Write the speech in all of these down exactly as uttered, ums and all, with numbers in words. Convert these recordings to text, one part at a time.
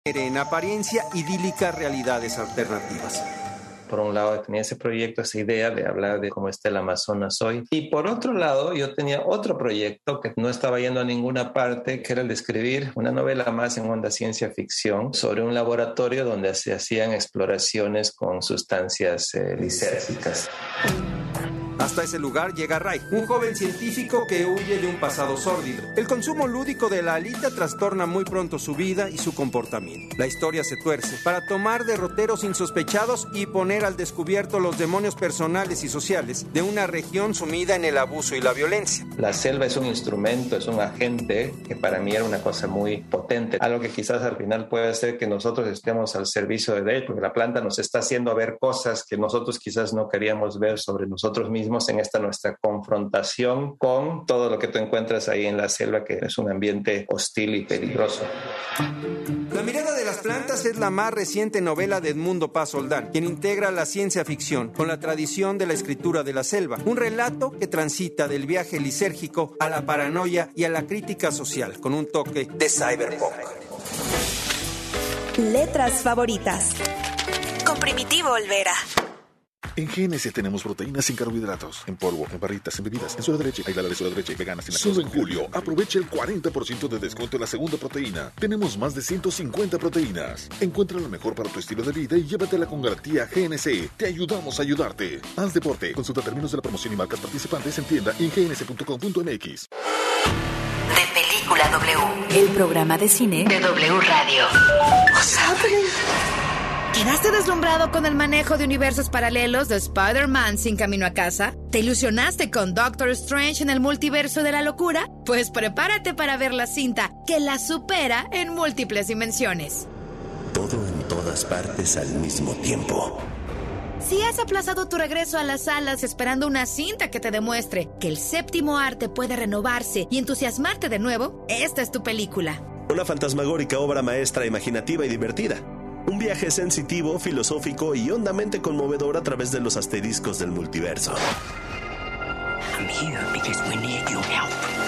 en apariencia idílicas realidades alternativas. Por un lado tenía ese proyecto, esa idea de hablar de cómo está el Amazonas hoy. Y por otro lado yo tenía otro proyecto que no estaba yendo a ninguna parte, que era el de escribir una novela más en onda ciencia ficción sobre un laboratorio donde se hacían exploraciones con sustancias eh, lisérgicas. Hasta ese lugar llega Ray, un joven científico que huye de un pasado sórdido. El consumo lúdico de la alita trastorna muy pronto su vida y su comportamiento. La historia se tuerce para tomar derroteros insospechados y poner al descubierto los demonios personales y sociales de una región sumida en el abuso y la violencia. La selva es un instrumento, es un agente que para mí era una cosa muy potente. Algo que quizás al final puede hacer que nosotros estemos al servicio de él, porque la planta nos está haciendo ver cosas que nosotros quizás no queríamos ver sobre nosotros mismos en esta nuestra confrontación con todo lo que tú encuentras ahí en la selva, que es un ambiente hostil y peligroso. La mirada de las plantas es la más reciente novela de Edmundo Paz Oldán, quien integra la ciencia ficción con la tradición de la escritura de la selva, un relato que transita del viaje lisérgico a la paranoia y a la crítica social, con un toque de cyberpunk. Letras favoritas con Primitivo Olvera. En G N C tenemos proteínas sin carbohidratos, en polvo, en barritas, en bebidas, en soda de leche, aislada de soda de leche, veganas sin lactosa. Solo en julio, aprovecha el cuarenta por ciento de descuento en la segunda proteína. Tenemos más de ciento cincuenta proteínas. Encuentra lo mejor para tu estilo de vida y llévatela con garantía G N C. Te ayudamos a ayudarte. Haz deporte. Consulta términos de la promoción y marcas participantes en tienda y en g n c punto com punto m x. De Película W, el programa de cine de W Radio. What's happening? ¿Quedaste deslumbrado con el manejo de universos paralelos de Spider-Man sin camino a casa? ¿Te ilusionaste con Doctor Strange en el multiverso de la locura? Pues prepárate para ver la cinta que la supera en múltiples dimensiones. Todo en todas partes al mismo tiempo. Si has aplazado tu regreso a las salas esperando una cinta que te demuestre que el séptimo arte puede renovarse y entusiasmarte de nuevo, esta es tu película. Una fantasmagórica obra maestra, imaginativa y divertida. Un viaje sensitivo, filosófico y hondamente conmovedor a través de los asteriscos del multiverso. I'm here because we need your help.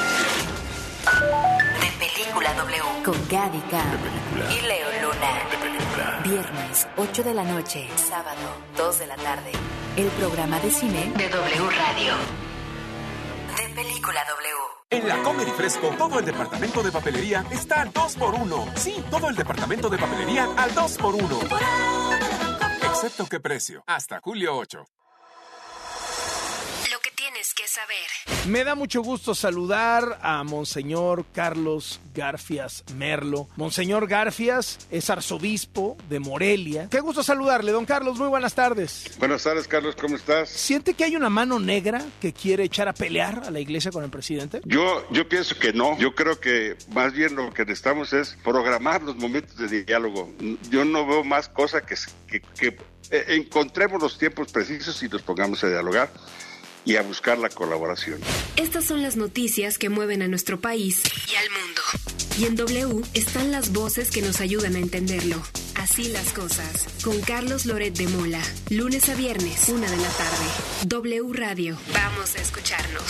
De Película W con Gaby Khan y Leo Luna. De película. Viernes, ocho de la noche. Sábado, dos de la tarde. El programa de cine de W Radio. De Película W. En la Comer y Fresco, todo el departamento de papelería está al dos por uno. Sí, todo el departamento de papelería al dos por uno. Excepto qué precio. Hasta julio ocho. Lo que tienes que saber. Me da mucho gusto saludar a Monseñor Carlos Garfias Merlo. Monseñor Garfias es arzobispo de Morelia. Qué gusto saludarle, don Carlos. Muy buenas tardes. Buenas tardes, Carlos. ¿Cómo estás? ¿Siente que hay una mano negra que quiere echar a pelear a la iglesia con el presidente? Yo, yo pienso que no. Yo creo que más bien lo que necesitamos es programar los momentos de diálogo. Yo no veo más cosa que, que, que eh, encontremos los tiempos precisos y nos pongamos a dialogar y a buscar la colaboración. Estas son las noticias que mueven a nuestro país y al mundo. Y en W están las voces que nos ayudan a entenderlo. Así las cosas. Con Carlos Loret de Mola. Lunes a viernes, una de la tarde. W Radio. Vamos a escucharnos.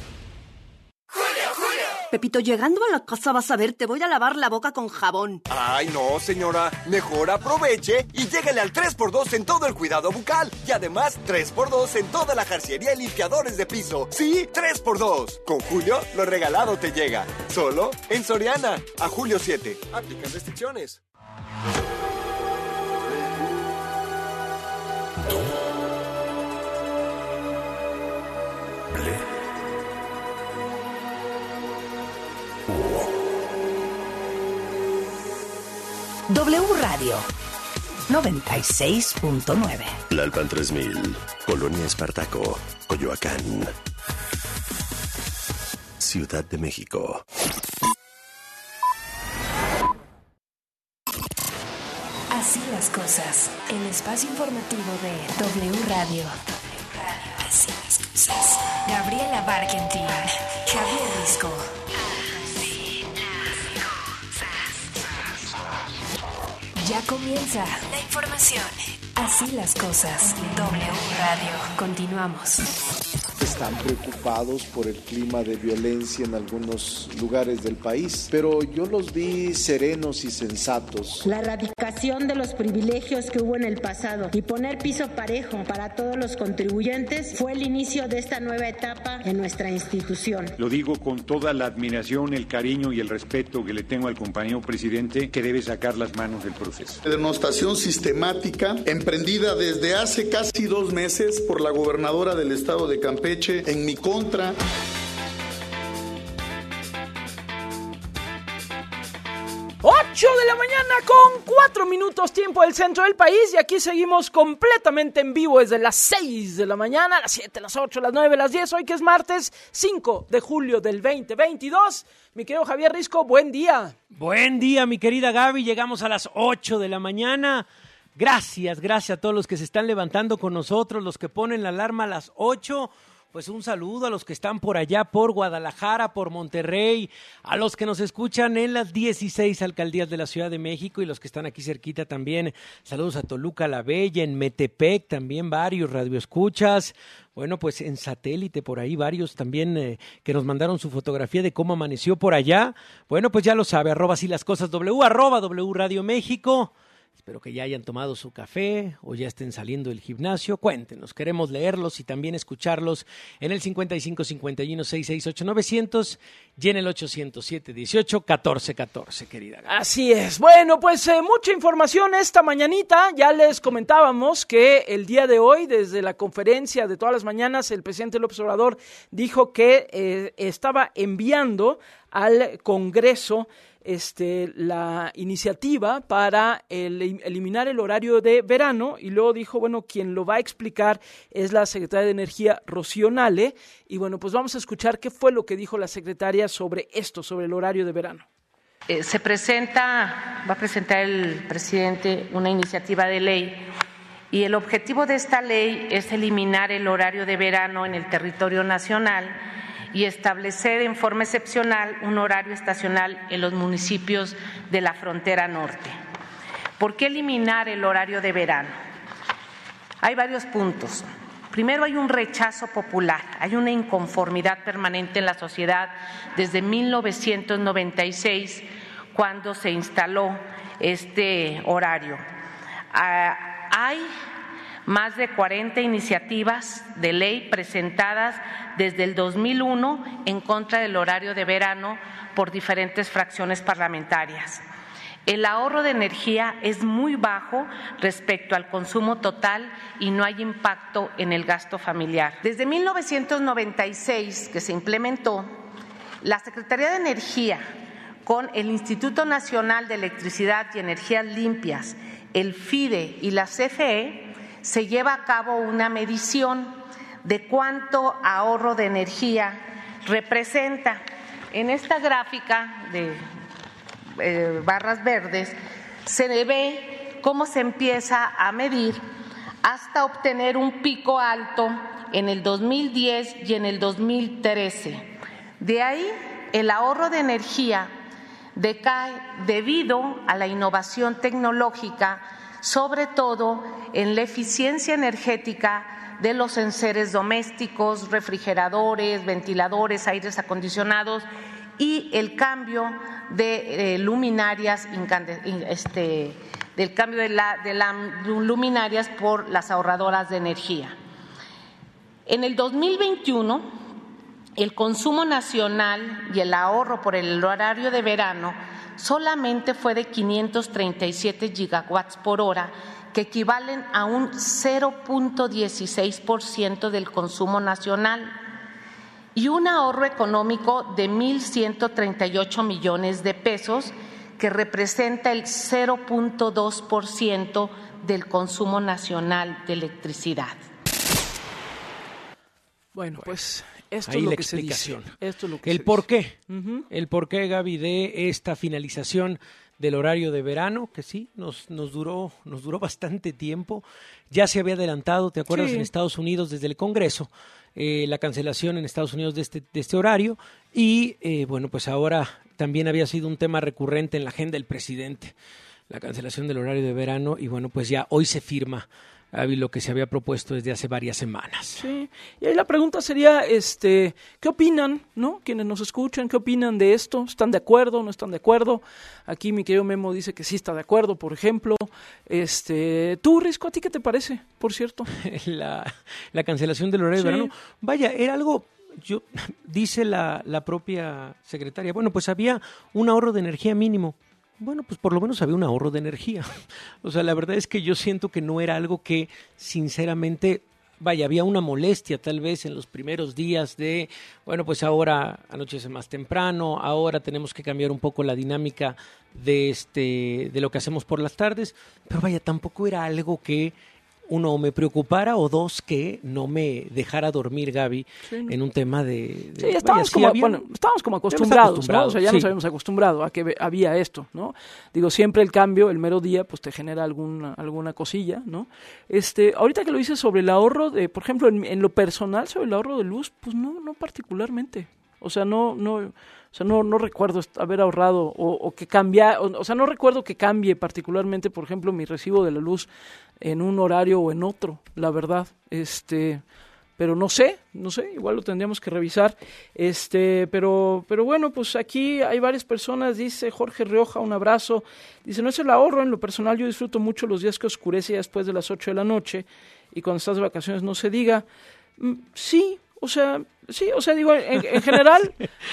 Pepito, llegando a la casa vas a ver, te voy a lavar la boca con jabón. Ay, no, señora. Mejor aproveche y lléguele al tres por dos en todo el cuidado bucal. Y además, tres por dos en toda la jarciería y limpiadores de piso. Sí, tres por dos. Con Julio, lo regalado te llega. Solo en Soriana. A julio siete. Aplican restricciones. W Radio noventa y seis punto nueve. Tlalpan tres mil, Colonia Espartaco, Coyoacán, Ciudad de México. Así las cosas. El espacio informativo de W Radio. Así las cosas. Gabriela Barkentin, Javier Risco. Ya comienza la información. Así las cosas. W Radio. Continuamos. están preocupados por el clima de violencia en algunos lugares del país, pero yo los vi serenos y sensatos. La erradicación de los privilegios que hubo en el pasado y poner piso parejo para todos los contribuyentes fue el inicio de esta nueva etapa en nuestra institución. Lo digo con toda la admiración, el cariño y el respeto que le tengo al compañero presidente, que debe sacar las manos del proceso. Denostación sistemática emprendida desde hace casi dos meses por la gobernadora del estado de Campeche en mi contra. ocho de la mañana con cuatro minutos tiempo del centro del país y aquí seguimos completamente en vivo desde las seis de la mañana, las siete, las ocho, las nueve, las diez, hoy que es martes cinco de julio del veinte veintidós. Mi querido Javier Risco, buen día. Buen día, mi querida Gaby, llegamos a las ocho de la mañana. Gracias, gracias a todos los que se están levantando con nosotros, los que ponen la alarma a las ocho. Pues un saludo a los que están por allá, por Guadalajara, por Monterrey, a los que nos escuchan en las dieciséis alcaldías de la Ciudad de México y los que están aquí cerquita también. Saludos a Toluca la Bella, en Metepec también varios radioescuchas. Bueno, pues en satélite por ahí varios también eh, que nos mandaron su fotografía de cómo amaneció por allá. Bueno, pues ya lo sabe, arroba así las cosas W, arroba W Radio México. Espero que ya hayan tomado su café o ya estén saliendo del gimnasio. Cuéntenos, queremos leerlos y también escucharlos en el cincuenta y cinco cincuenta y uno sesenta y seis ocho novecientos y en el ochocientos siete dieciocho catorce catorce, querida. Así es. Bueno, pues eh, mucha información esta mañanita. Ya les comentábamos que el día de hoy, desde la conferencia de todas las mañanas, el presidente López Obrador dijo que eh, estaba enviando al Congreso Este, la iniciativa para el, eliminar el horario de verano y luego dijo, bueno, quien lo va a explicar es la secretaria de Energía, Rocío Nale, y bueno, pues vamos a escuchar qué fue lo que dijo la secretaria sobre esto, sobre el horario de verano. Eh, se presenta, va a presentar el presidente una iniciativa de ley y el objetivo de esta ley es eliminar el horario de verano en el territorio nacional y establecer en forma excepcional un horario estacional en los municipios de la frontera norte. ¿Por qué eliminar el horario de verano? Hay varios puntos. Primero, hay un rechazo popular, hay una inconformidad permanente en la sociedad desde mil novecientos noventa y seis, cuando se instaló este horario. Ah, hay más de cuarenta iniciativas de ley presentadas desde el dos mil uno en contra del horario de verano por diferentes fracciones parlamentarias. El ahorro de energía es muy bajo respecto al consumo total y no hay impacto en el gasto familiar. Desde mil novecientos noventa y seis, que se implementó, la Secretaría de Energía, con el Instituto Nacional de Electricidad y Energías Limpias, el FIDE y la C F E, se lleva a cabo una medición de cuánto ahorro de energía representa. En esta gráfica de eh, barras verdes se ve cómo se empieza a medir hasta obtener un pico alto en el dos mil diez y en el dos mil trece. De ahí el ahorro de energía decae debido a la innovación tecnológica, sobre todo en la eficiencia energética de los enseres domésticos, refrigeradores, ventiladores, aires acondicionados y el cambio de eh, luminarias, este, del cambio de las de la luminarias por las ahorradoras de energía. En el dos mil veintiuno, el consumo nacional y el ahorro por el horario de verano solamente fue de quinientos treinta y siete gigawatts por hora, que equivalen a un cero punto dieciséis por ciento del consumo nacional y un ahorro económico de mil ciento treinta y ocho millones de pesos, que representa el cero punto dos por ciento del consumo nacional de electricidad. Bueno, pues esto ahí es lo la que explicación. se dice. Esto es lo que el se por dice. qué, Uh-huh. el por qué, Gaby, de esta finalización del horario de verano, que sí, nos, nos duró, nos duró bastante tiempo. Ya se había adelantado, ¿te acuerdas? Sí. En Estados Unidos, desde el Congreso, eh, la cancelación en Estados Unidos de este, de este horario. Y eh, bueno, pues ahora también había sido un tema recurrente en la agenda del presidente, la cancelación del horario de verano. Y bueno, pues ya hoy se firma Gaby, lo que se había propuesto desde hace varias semanas. Sí, y ahí la pregunta sería, este, ¿qué opinan, no? Quienes nos escuchan, ¿qué opinan de esto? ¿Están de acuerdo, no están de acuerdo? Aquí mi querido Memo dice que sí está de acuerdo, por ejemplo. Este, tú, Risco, ¿a ti qué te parece, por cierto? la, la cancelación del horario Sí. de verano. Vaya, era algo... Yo, dice la, la propia secretaria, bueno, pues había un ahorro de energía mínimo. Bueno, pues por lo menos había un ahorro de energía. O sea, la verdad es que yo siento que no era algo que, sinceramente, vaya, había una molestia tal vez en los primeros días de, bueno, pues ahora anochece más temprano, ahora tenemos que cambiar un poco la dinámica de, este, de lo que hacemos por las tardes, pero vaya, tampoco era algo que uno me preocupara o dos que no me dejara dormir, Gaby, Sí, ¿no? en un tema de... de Sí, estábamos, vaya, sí, como, había- bueno, estábamos como ya nos acostumbrados, acostumbrados, ¿no? O sea, ya sí. nos habíamos acostumbrado a que ve- había esto, ¿no? Digo, siempre el cambio, el mero día, pues te genera alguna, alguna cosilla, ¿no? Este, ahorita que lo dices sobre el ahorro de, por ejemplo, en, en lo personal, sobre el ahorro de luz, pues no, no particularmente. O sea, no, no, o sea, no, no recuerdo est- haber ahorrado o, o que cambia, o, o sea, no recuerdo que cambie particularmente, por ejemplo, mi recibo de la luz en un horario o en otro, la verdad. Este, pero no sé, no sé, igual lo tendríamos que revisar. Este, pero, pero bueno, pues aquí hay varias personas, dice Jorge Rioja, un abrazo. Dice, no es el ahorro, en lo personal yo disfruto mucho los días que oscurece ya después de las ocho de la noche y cuando estás de vacaciones no se diga. Mm, sí, o sea, sí, o sea, digo, en, en general,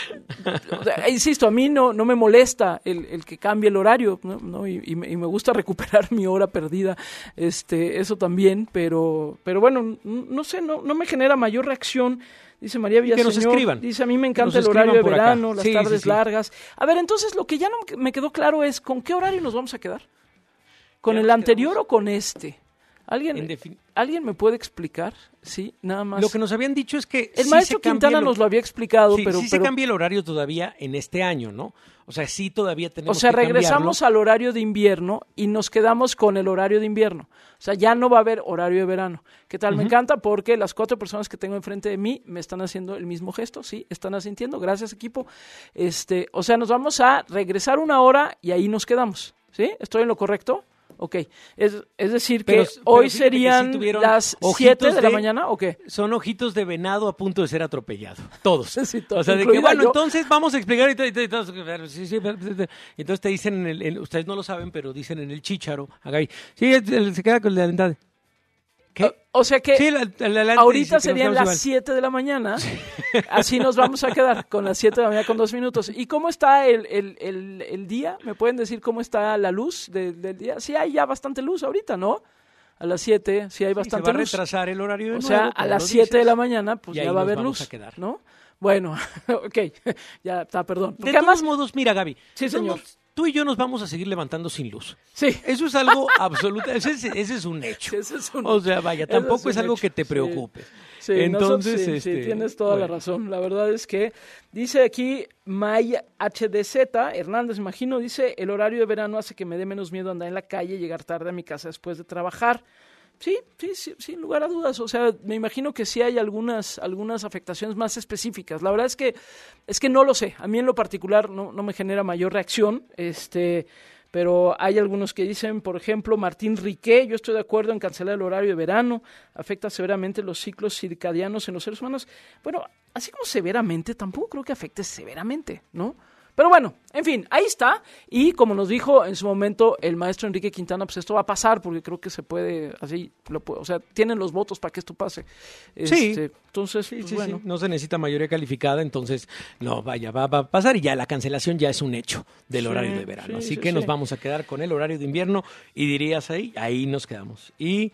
o sea, insisto, a mí no, no me molesta el, el que cambie el horario, ¿no? ¿no? Y, y, me, y me gusta recuperar mi hora perdida, este, eso también, pero, pero bueno, n- no sé, no, no me genera mayor reacción. Dice María Que nos Villaseñor, escriban. dice, a mí me Que encanta nos el horario de escriban por acá. verano, las Sí, tardes sí, sí. largas. A ver, entonces lo que ya no me quedó claro es, ¿con qué horario nos vamos a quedar? ¿Con Ya el nos anterior o con este? ¿Alguien, En defin- ¿Alguien me puede explicar? Sí, nada más. Lo que nos habían dicho es que El sí maestro se cambia Quintana el- nos lo había explicado, sí, pero... sí pero se cambia el horario todavía en este año, ¿no? O sea, sí todavía o tenemos sea, que regresamos cambiarlo. al horario de invierno y nos quedamos con el horario de invierno. O sea, ya no va a haber horario de verano. ¿Qué tal? Me Ujú. encanta porque las cuatro personas que tengo enfrente de mí me están haciendo el mismo gesto, sí, están asintiendo. Gracias, equipo. Este, o sea, nos vamos a regresar una hora y ahí nos quedamos. ¿Sí? ¿Estoy en lo correcto? Ok. Es, es decir, que Pero- pero hoy fíjate que sí serían tuvieron las ojitos siete de la de- mañana, ¿o qué? Son ojitos de venado a punto de ser atropellado. Todos. Sí, todo, O sea, de que, incluida bueno, yo. entonces vamos a explicar. Y, todo, y todo, y todo, sí, sí, y entonces te dicen, en el, en- ustedes no lo saben, pero dicen en el chícharo, a Gaby, sí, él se queda con la dentada. ¿Qué? O sea que Sí, la- la- la- la- ahorita dice que nos serían quedamos las igual. siete de la mañana. Así nos vamos a quedar, con las siete de la mañana con dos minutos. ¿Y cómo está el, el, el, el día? ¿Me pueden decir cómo está la luz de- del día? Sí hay ya bastante luz ahorita, ¿no? A las siete sí hay Sí, bastante se va a luz. retrasar el horario de O sea, nuevo, a como las lo siete de dices, la mañana, pues y ya ahí va a nos haber vamos luz, a quedar. ¿no? Bueno, ok, ya está, perdón. De Porque todos además, modos, mira, Gaby. Sí, de todos señor. modos, tú y yo nos vamos a seguir levantando sin luz. Sí. Eso es algo absoluto. Ese, es- ese es un hecho. ese es un O sea, vaya, Ese tampoco es, un algo hecho. que te Sí. preocupe. Sí, Entonces, nosotros- sí, este, sí, tienes toda la bueno. razón. La verdad es que dice aquí Maya H D Z, Hernández, imagino, dice, el horario de verano hace que me dé menos miedo andar en la calle y llegar tarde a mi casa después de trabajar. Sí, sí, sí, sin lugar a dudas. O sea, me imagino que sí hay algunas, algunas afectaciones más específicas. La verdad es que, es que no lo sé. A mí en lo particular no, no me genera mayor reacción. Este, pero hay algunos que dicen, por ejemplo, Martín Riqué, yo estoy de acuerdo en cancelar el horario de verano, afecta severamente los ciclos circadianos en los seres humanos. Bueno, así como severamente, tampoco creo que afecte severamente, ¿no? Pero bueno, en fin, ahí está. Y como nos dijo en su momento el maestro Enrique Quintana, pues esto va a pasar porque creo que se puede, así, lo puede, o sea, tienen los votos para que esto pase. Sí. Este, entonces, Sí, pues, sí, bueno. sí. No se necesita mayoría calificada, entonces, no, vaya, va, va a pasar y ya la cancelación ya es un hecho del Sí, horario de verano. sí, Así sí, que sí. nos vamos a quedar con el horario de invierno y dirías ahí, ahí nos quedamos. Y,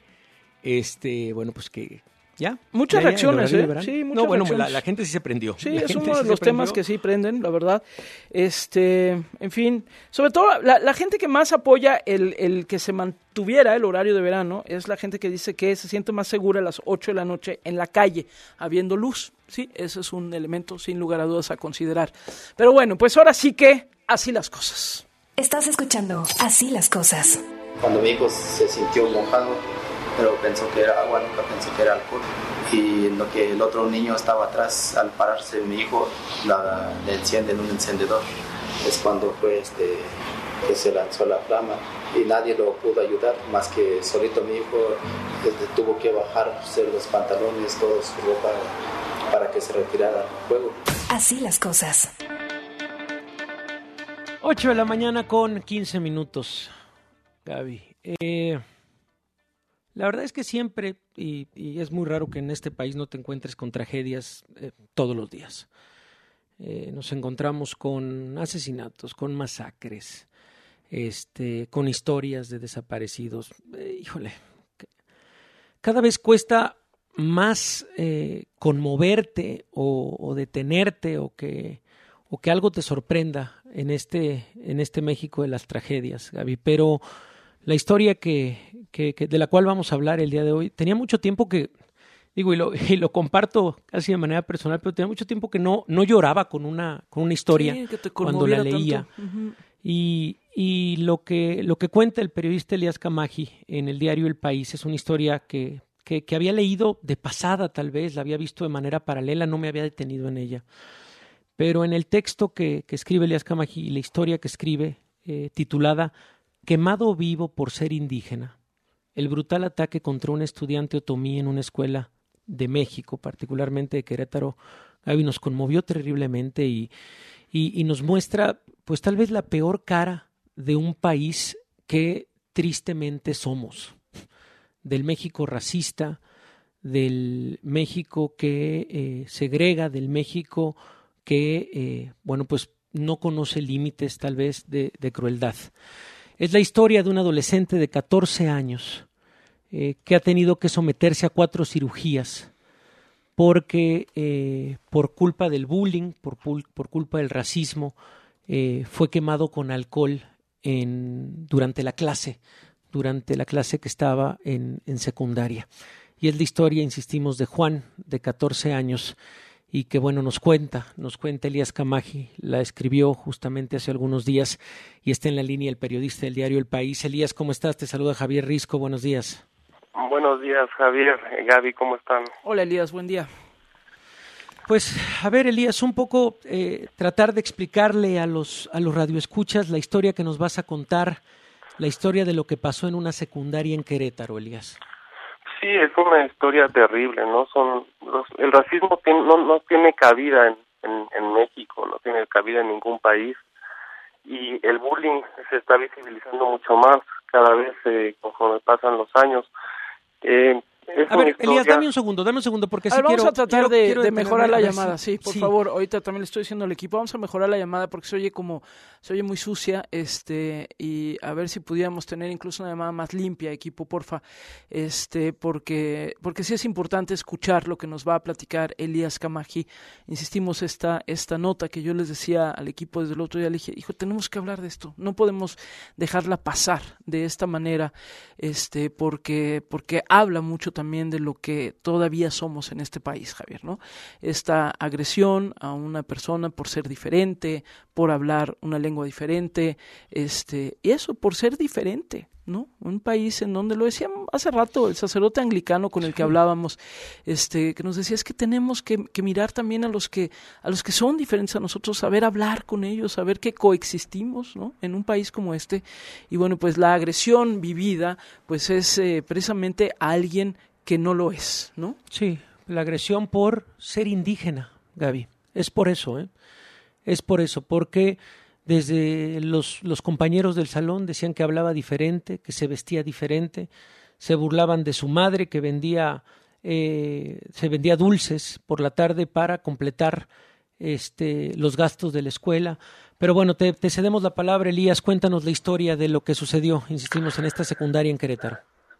este, bueno, pues que, ¿ya? Muchas ¿Ya, ya, el reacciones, horario de ¿eh? verano? Sí, muchas No, bueno, la, reacciones. la gente sí se prendió. Sí, La es gente uno sí de se los temas prendió. que sí prenden, la verdad. Este, en fin, sobre todo la, la gente que más apoya el, el que se mantuviera el horario de verano es la gente que dice que se siente más segura a las ocho de la noche en la calle, habiendo luz. Sí, ese es un elemento sin lugar a dudas a considerar. Pero bueno, pues ahora sí que así las cosas. Estás escuchando Así las cosas. Cuando mi hijo se sintió mojado, pero pensó que era agua, nunca pensó que era alcohol. Y en lo que el otro niño estaba atrás, al pararse mi hijo, la, le encienden un encendedor. Es cuando fue este, que se lanzó la flama y nadie lo pudo ayudar, más que solito mi hijo este, tuvo que bajarse los pantalones, toda su ropa para que se retirara el fuego. Así las cosas. ocho de la mañana con quince minutos, Gaby. Eh, la verdad es que siempre, y, y es muy raro que en este país no te encuentres con tragedias eh, todos los días. Eh, nos encontramos con asesinatos, con masacres, este, con historias de desaparecidos. Eh, híjole, cada vez cuesta más eh, conmoverte o, o detenerte o que, o que algo te sorprenda en este, en este México de las tragedias, Gaby. Pero la historia que, que, que de la cual vamos a hablar el día de hoy, tenía mucho tiempo que, digo, y lo, y lo comparto casi de manera personal, pero tenía mucho tiempo que no, no lloraba con una, con una historia sí, que te cuando la leía. Uh-huh. Y, y lo que, lo que cuenta el periodista Elías Camaji en el diario El País es una historia que, que, que había leído de pasada, tal vez, la había visto de manera paralela, no me había detenido en ella. Pero en el texto que, que escribe Elías Camaji y la historia que escribe, eh, titulada Quemado vivo por ser indígena, el brutal ataque contra un estudiante otomí en una escuela de México, particularmente de Querétaro, Gaby, nos conmovió terriblemente y, y, y nos muestra, pues tal vez la peor cara de un país que tristemente somos, del México racista, del México que eh, segrega, del México que, eh, bueno, pues no conoce límites tal vez de, de crueldad. Es la historia de un adolescente de catorce años eh, que ha tenido que someterse a cuatro cirugías porque eh, por culpa del bullying, por, por culpa del racismo, eh, fue quemado con alcohol en, durante la clase, durante la clase que estaba en, en secundaria. Y es la historia, insistimos, de Juan, de catorce años, y que bueno, nos cuenta, nos cuenta Elías Camaji, la escribió justamente hace algunos días y está en la línea el periodista del diario El País. Elías, ¿cómo estás? Te saluda Javier Risco, buenos días. Buenos días, Javier, Gaby, ¿cómo están? Hola, Elías, buen día. Pues, a ver, Elías, un poco eh, tratar de explicarle a los, a los radioescuchas la historia que nos vas a contar, la historia de lo que pasó en una secundaria en Querétaro, Elías. Sí, es una historia terrible, ¿no? Son los, el racismo tiene, no, no tiene cabida en, en, en México, no tiene cabida en ningún país, y el bullying se está visibilizando mucho más cada vez eh, conforme pasan los años. Eh, a ver, historia... Elías, dame un segundo, dame un segundo, porque a si ver, vamos quiero, a tratar quiero, de, quiero de mejorar la ver, llamada, sí, por sí. favor. Ahorita también le estoy diciendo al equipo, vamos a mejorar la llamada porque se oye como, se oye muy sucia, este, y a ver si pudiéramos tener incluso una llamada más limpia, equipo, porfa, este, porque, porque sí es importante escuchar lo que nos va a platicar Elías Camaji. Insistimos, esta, esta nota que yo les decía al equipo desde el otro día, le dije, hijo, tenemos que hablar de esto, no podemos dejarla pasar de esta manera, este, porque, porque habla mucho también de lo que todavía somos en este país, Javier, ¿no? Esta agresión a una persona por ser diferente, por hablar una lengua diferente, este, y eso, por ser diferente, ¿no? Un país en donde, lo decía hace rato el sacerdote anglicano con el que hablábamos, este, que nos decía, es que tenemos que, que mirar también a los que, a los que son diferentes a nosotros, saber hablar con ellos, saber que coexistimos, ¿no? En un país como este, y bueno, pues la agresión vivida, pues es eh, precisamente a alguien que no lo es, ¿no? Sí, la agresión por ser indígena, Gaby. Es por eso, ¿eh? Es por eso, porque desde los, los compañeros del salón decían que hablaba diferente, que se vestía diferente, se burlaban de su madre que vendía, eh, se vendía dulces por la tarde para completar este, los gastos de la escuela. Pero bueno, te, te cedemos la palabra, Elías, cuéntanos la historia de lo que sucedió, insistimos, en esta secundaria en Querétaro.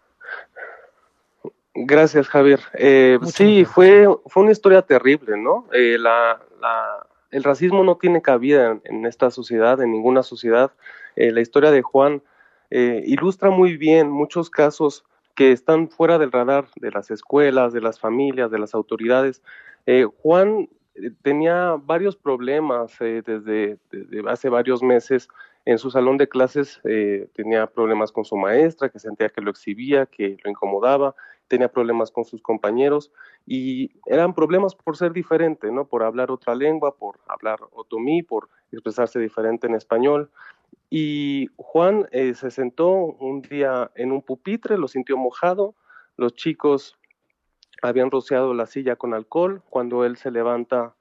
Gracias, Javier. Eh, sí, fue, fue una historia terrible, ¿no? Eh, la, la, el racismo no tiene cabida en, en esta sociedad, en ninguna sociedad. Eh, la historia de Juan eh, ilustra muy bien muchos casos que están fuera del radar de las escuelas, de las familias, de las autoridades. Eh, Juan eh, tenía varios problemas eh, desde, desde hace varios meses. En su salón de clases eh, tenía problemas con su maestra, que sentía que lo exhibía, que lo incomodaba, tenía problemas con sus compañeros y eran problemas por ser diferente, ¿no? Por hablar otra lengua, por hablar otomí, por expresarse diferente en español. Y Juan eh, se sentó un día en un pupitre, lo sintió mojado, los chicos habían rociado la silla con alcohol, cuando él se levanta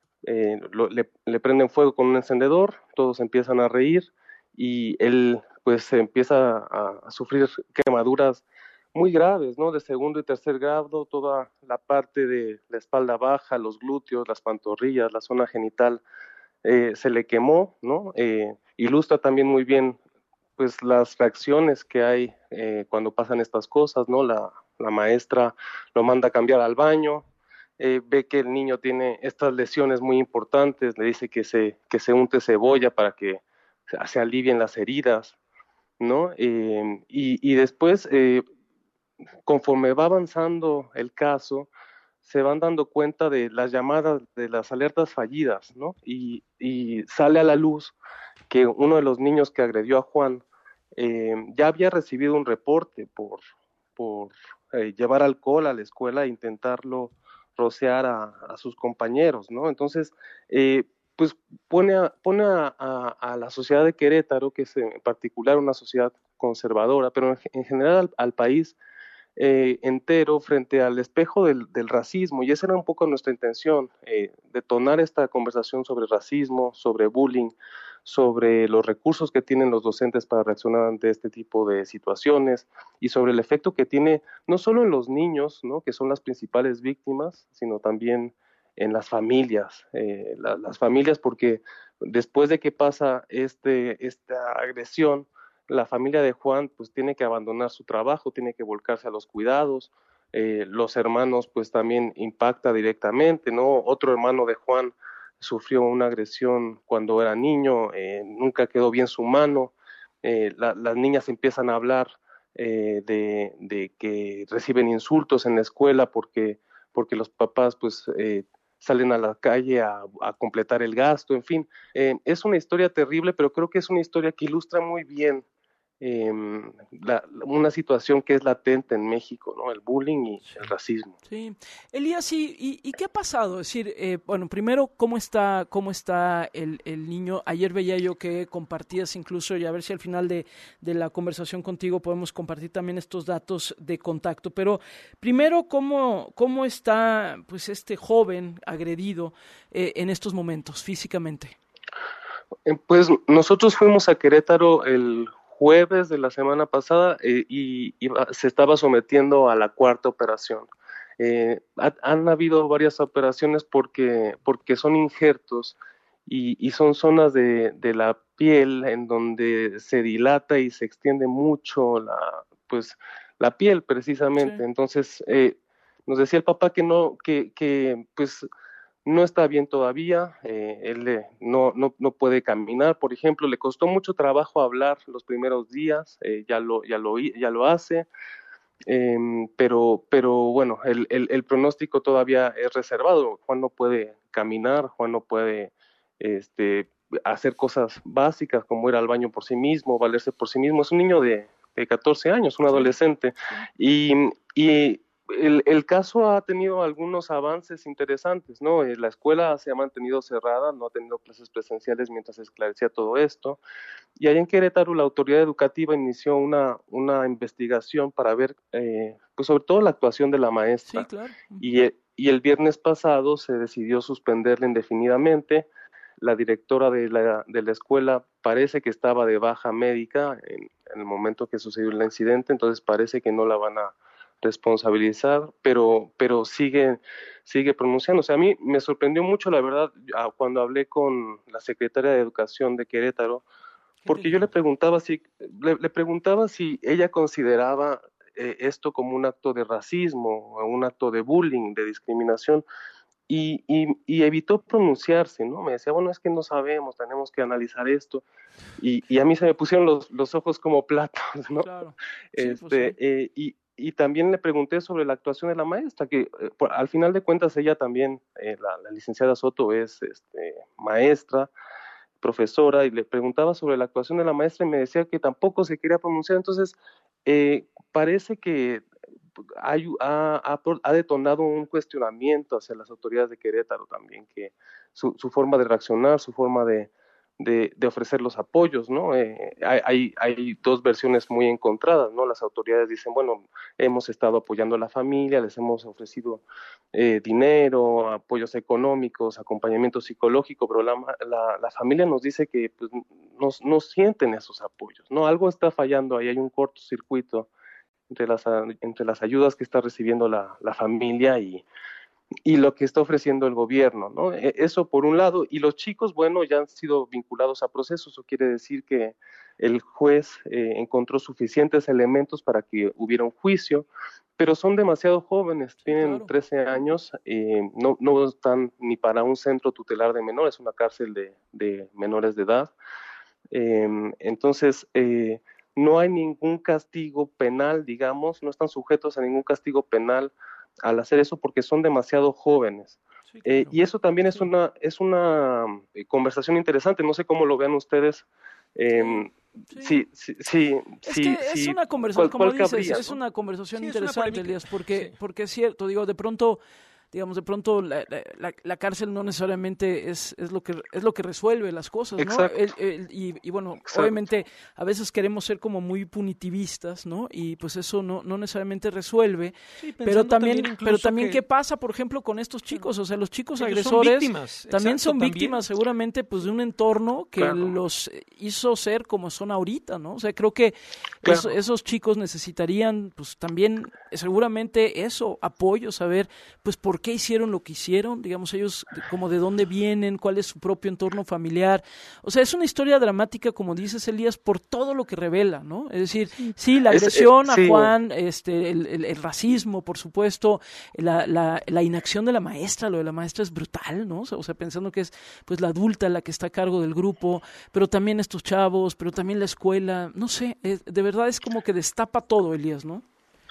eh, lo, le, le prenden fuego con un encendedor, todos empiezan a reír y él pues empieza a, a sufrir quemaduras muy graves, ¿no? De segundo y tercer grado, toda la parte de la espalda baja, los glúteos, las pantorrillas, la zona genital eh, se le quemó, ¿no? Eh, ilustra también muy bien pues las reacciones que hay eh, cuando pasan estas cosas, ¿no? La, la maestra lo manda a cambiar al baño, eh, ve que el niño tiene estas lesiones muy importantes, le dice que se, que se unte cebolla para que se alivien las heridas, ¿no? Eh, y, y después, eh, conforme va avanzando el caso, se van dando cuenta de las llamadas, de las alertas fallidas, ¿no? Y, y sale a la luz que uno de los niños que agredió a Juan eh, ya había recibido un reporte por, por eh, llevar alcohol a la escuela e intentarlo rociar a, a sus compañeros, ¿no? Entonces, eh, pues pone, a, pone a, a, a la sociedad de Querétaro, que es en particular una sociedad conservadora, pero en, en general al, al país eh, entero frente al espejo del, del racismo, y esa era un poco nuestra intención, eh, detonar esta conversación sobre racismo, sobre bullying, sobre los recursos que tienen los docentes para reaccionar ante este tipo de situaciones y sobre el efecto que tiene no solo en los niños, ¿no? Que son las principales víctimas, sino también en las familias, eh, la, las familias porque después de que pasa este, esta agresión, la familia de Juan pues tiene que abandonar su trabajo, tiene que volcarse a los cuidados, eh, los hermanos pues también impacta directamente, ¿no? Otro hermano de Juan sufrió una agresión cuando era niño, eh, nunca quedó bien su mano, eh, la, las niñas empiezan a hablar eh, de, de que reciben insultos en la escuela porque, porque los papás pues eh, salen a la calle a, a completar el gasto, en fin, eh, es una historia terrible, pero creo que es una historia que ilustra muy bien eh, la, una situación que es latente en México, ¿no? El bullying y el racismo. Sí, Elías, ¿y, y, y qué ha pasado? Es decir, eh, bueno, primero, ¿cómo está cómo está el, el niño? Ayer veía yo que compartías incluso, y a ver si al final de, de la conversación contigo podemos compartir también estos datos de contacto, pero primero, ¿cómo, cómo está pues este joven agredido eh, en estos momentos físicamente? Pues nosotros fuimos a Querétaro el jueves de la semana pasada eh, y, y se estaba sometiendo a la cuarta operación. Eh, ha, han habido varias operaciones porque, porque son injertos y, y son zonas de, de la piel en donde se dilata y se extiende mucho la, pues, la piel precisamente. Sí. Entonces, eh, nos decía el papá que no, que, que pues no está bien todavía, eh, él eh, no, no, no puede caminar, por ejemplo, le costó mucho trabajo hablar los primeros días, eh, ya, lo, ya, lo, ya lo hace, eh, pero, pero bueno, el, el, el pronóstico todavía es reservado. Juan no puede caminar, Juan no puede este, hacer cosas básicas como ir al baño por sí mismo, valerse por sí mismo, es un niño de, de catorce años, un adolescente, y, y El, el caso ha tenido algunos avances interesantes, ¿no? La escuela se ha mantenido cerrada, no ha tenido clases presenciales mientras se esclarecía todo esto. Y allá en Querétaro la autoridad educativa inició una, una investigación para ver, eh, pues sobre todo la actuación de la maestra. Sí, claro. Y, y el viernes pasado se decidió suspenderla indefinidamente. La directora de la, de la escuela parece que estaba de baja médica en, en el momento que sucedió el incidente, entonces parece que no la van a responsabilizar, pero pero sigue sigue pronunciando. O sea, a mí me sorprendió mucho, la verdad, cuando hablé con la secretaria de Educación de Querétaro, porque yo le preguntaba si le, le preguntaba si ella consideraba eh, esto como un acto de racismo, o un acto de bullying, de discriminación, y, y, y evitó pronunciarse, ¿no? Me decía, bueno, es que no sabemos, tenemos que analizar esto, y, y a mí se me pusieron los, los ojos como platos, ¿no? Claro. Sí, este, pues sí. eh, y Y también le pregunté sobre la actuación de la maestra, que eh, por, al final de cuentas ella también, eh, la, la licenciada Soto es este, maestra, profesora, y le preguntaba sobre la actuación de la maestra y me decía que tampoco se quería pronunciar. Entonces, eh, parece que hay, ha, ha, ha detonado un cuestionamiento hacia las autoridades de Querétaro también, que su, su forma de reaccionar, su forma de, de, de ofrecer los apoyos, ¿no? Eh, hay, hay dos versiones muy encontradas, ¿no? Las autoridades dicen, bueno, hemos estado apoyando a la familia, les hemos ofrecido eh, dinero, apoyos económicos, acompañamiento psicológico, pero la, la, la familia nos dice que pues, no, no sienten esos apoyos, ¿no? Algo está fallando ahí, hay un cortocircuito entre las, entre las ayudas que está recibiendo la, la familia y, y lo que está ofreciendo el gobierno, ¿no? Eso por un lado, y los chicos, bueno, ya han sido vinculados a procesos, eso quiere decir que el juez eh, encontró suficientes elementos para que hubiera un juicio, pero son demasiado jóvenes, tienen claro. trece años, eh, no, no están ni para un centro tutelar de menores, una cárcel de, de menores de edad, eh, entonces eh, no hay ningún castigo penal, digamos, no están sujetos a ningún castigo penal al hacer eso porque son demasiado jóvenes. Sí, claro. eh, y eso también es una, es una eh, conversación interesante, no sé cómo lo vean ustedes. Eh, sí, sí, sí, es sí, que sí, es una conversación, ¿cuál, como cuál dices, cabría, es ¿no? una conversación Sí, interesante, una Elías, porque, sí. porque es cierto, digo, de pronto... digamos, de pronto la, la, la cárcel no necesariamente es, es lo que es lo que resuelve las cosas, ¿no? El, el, y, y bueno, Exacto. obviamente a veces queremos ser como muy punitivistas, ¿no? Y pues eso no, no necesariamente resuelve, sí, pero también, también pero también que... qué pasa, por ejemplo, con estos chicos, o sea, los chicos Ellos agresores son víctimas. también Exacto, son también. víctimas seguramente pues de un entorno que claro. los hizo ser como son ahorita, ¿no? O sea, creo que claro. eso, esos chicos necesitarían pues también seguramente eso, apoyo, saber pues por qué hicieron lo que hicieron, digamos ellos como de dónde vienen, cuál es su propio entorno familiar, o sea, es una historia dramática, como dices, Elías, por todo lo que revela, ¿no? Es decir, sí, la agresión es, es, a sí. Juan, este, el, el, el racismo, por supuesto, la, la, la inacción de la maestra, lo de la maestra es brutal, ¿no? O sea, o sea, pensando que es pues la adulta la que está a cargo del grupo, pero también estos chavos, pero también la escuela, no sé, es, de verdad es como que destapa todo, Elías, ¿no?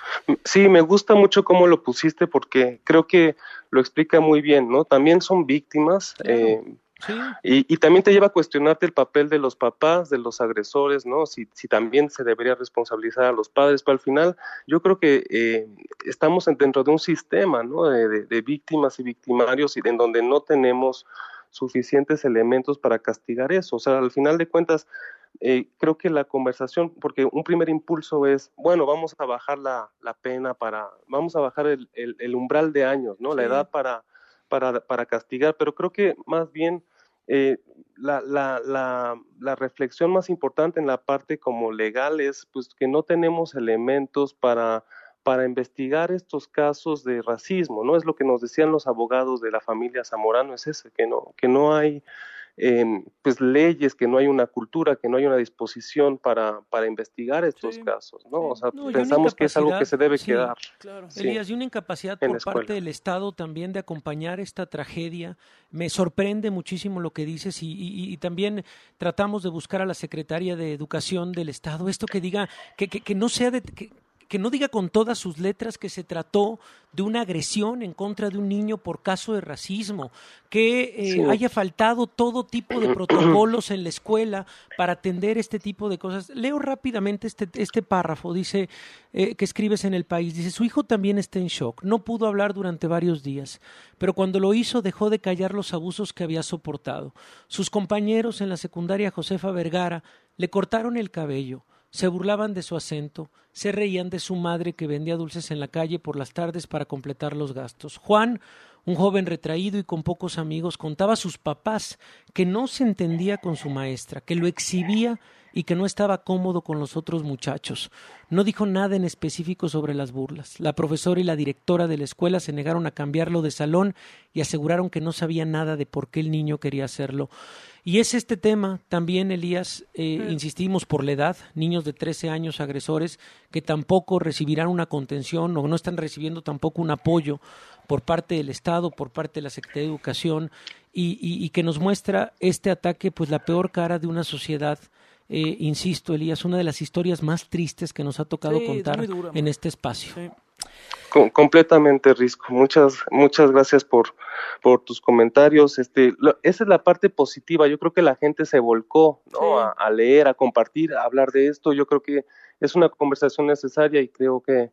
Sí, me gusta mucho cómo lo pusiste porque creo que lo explica muy bien, ¿no? También son víctimas claro. eh, sí. y, y también te lleva a cuestionarte el papel de los papás, de los agresores, ¿no? Si, si también se debería responsabilizar a los padres, pero al final yo creo que eh, estamos dentro de un sistema, ¿no? De, de, de víctimas y victimarios y en donde no tenemos suficientes elementos para castigar eso, o sea, al final de cuentas Eh, creo que la conversación, porque un primer impulso es, bueno, vamos a bajar la, la pena para, vamos a bajar el, el, el umbral de años, ¿no? Sí. La edad para, para, para castigar, pero creo que más bien eh, la, la, la, la reflexión más importante en la parte como legal es pues que no tenemos elementos para, para investigar estos casos de racismo, ¿no? Es lo que nos decían los abogados de la familia Zamorano, es ese, que no, que no hay Eh, pues leyes, que no hay una cultura, que no hay una disposición para, para investigar estos sí, casos, ¿no? Sí. O sea, no, pensamos que es algo que se debe sí, quedar. Claro. Sí, Elías, y una incapacidad por parte del Estado también de acompañar esta tragedia. Me sorprende muchísimo lo que dices y, y, y también tratamos de buscar a la Secretaría de Educación del Estado, esto que diga, que, que, que no sea de... Que, que no diga con todas sus letras que se trató de una agresión en contra de un niño por caso de racismo, que eh, sí. haya faltado todo tipo de protocolos en la escuela para atender este tipo de cosas. Leo rápidamente este, este párrafo, dice, eh, que escribes en El País, dice, su hijo también está en shock, no pudo hablar durante varios días, pero cuando lo hizo dejó de callar los abusos que había soportado. Sus compañeros en la secundaria Josefa Vergara le cortaron el cabello, se burlaban de su acento, se reían de su madre que vendía dulces en la calle por las tardes para completar los gastos. Juan, un joven retraído y con pocos amigos, contaba a sus papás que no se entendía con su maestra, que lo exhibía y que no estaba cómodo con los otros muchachos. No dijo nada en específico sobre las burlas. La profesora y la directora de la escuela se negaron a cambiarlo de salón y aseguraron que no sabía nada de por qué el niño quería hacerlo. Y es este tema también, Elías, eh, sí. insistimos por la edad, niños de trece años agresores que tampoco recibirán una contención o no están recibiendo tampoco un apoyo por parte del Estado, por parte de la Secretaría de Educación y, y, y que nos muestra este ataque, pues la peor cara de una sociedad. Eh, insisto, Elías, una de las historias más tristes que nos ha tocado sí, contar dura, en este espacio. Sí. Com- completamente, Risco. Muchas, muchas gracias por, por tus comentarios. Este, lo, esa es la parte positiva. Yo creo que la gente se volcó, ¿no? Sí. a, a leer, a compartir, a hablar de esto. Yo creo que es una conversación necesaria y creo que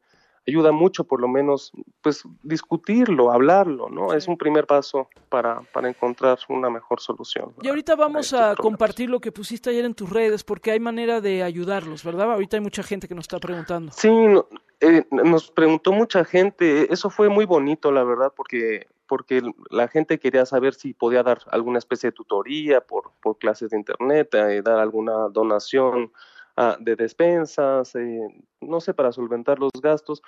ayuda mucho por lo menos pues discutirlo, hablarlo, ¿no? Sí. Es un primer paso para, para encontrar una mejor solución. Y ahorita vamos a, a compartir lo que pusiste ayer en tus redes, porque hay manera de ayudarlos, ¿verdad? Ahorita hay mucha gente que nos está preguntando. Sí, no, eh, nos preguntó mucha gente, eso fue muy bonito, la verdad, porque porque la gente quería saber si podía dar alguna especie de tutoría por, por clases de internet, eh, dar alguna donación uh, de despensas, eh, no sé, para solventar los gastos,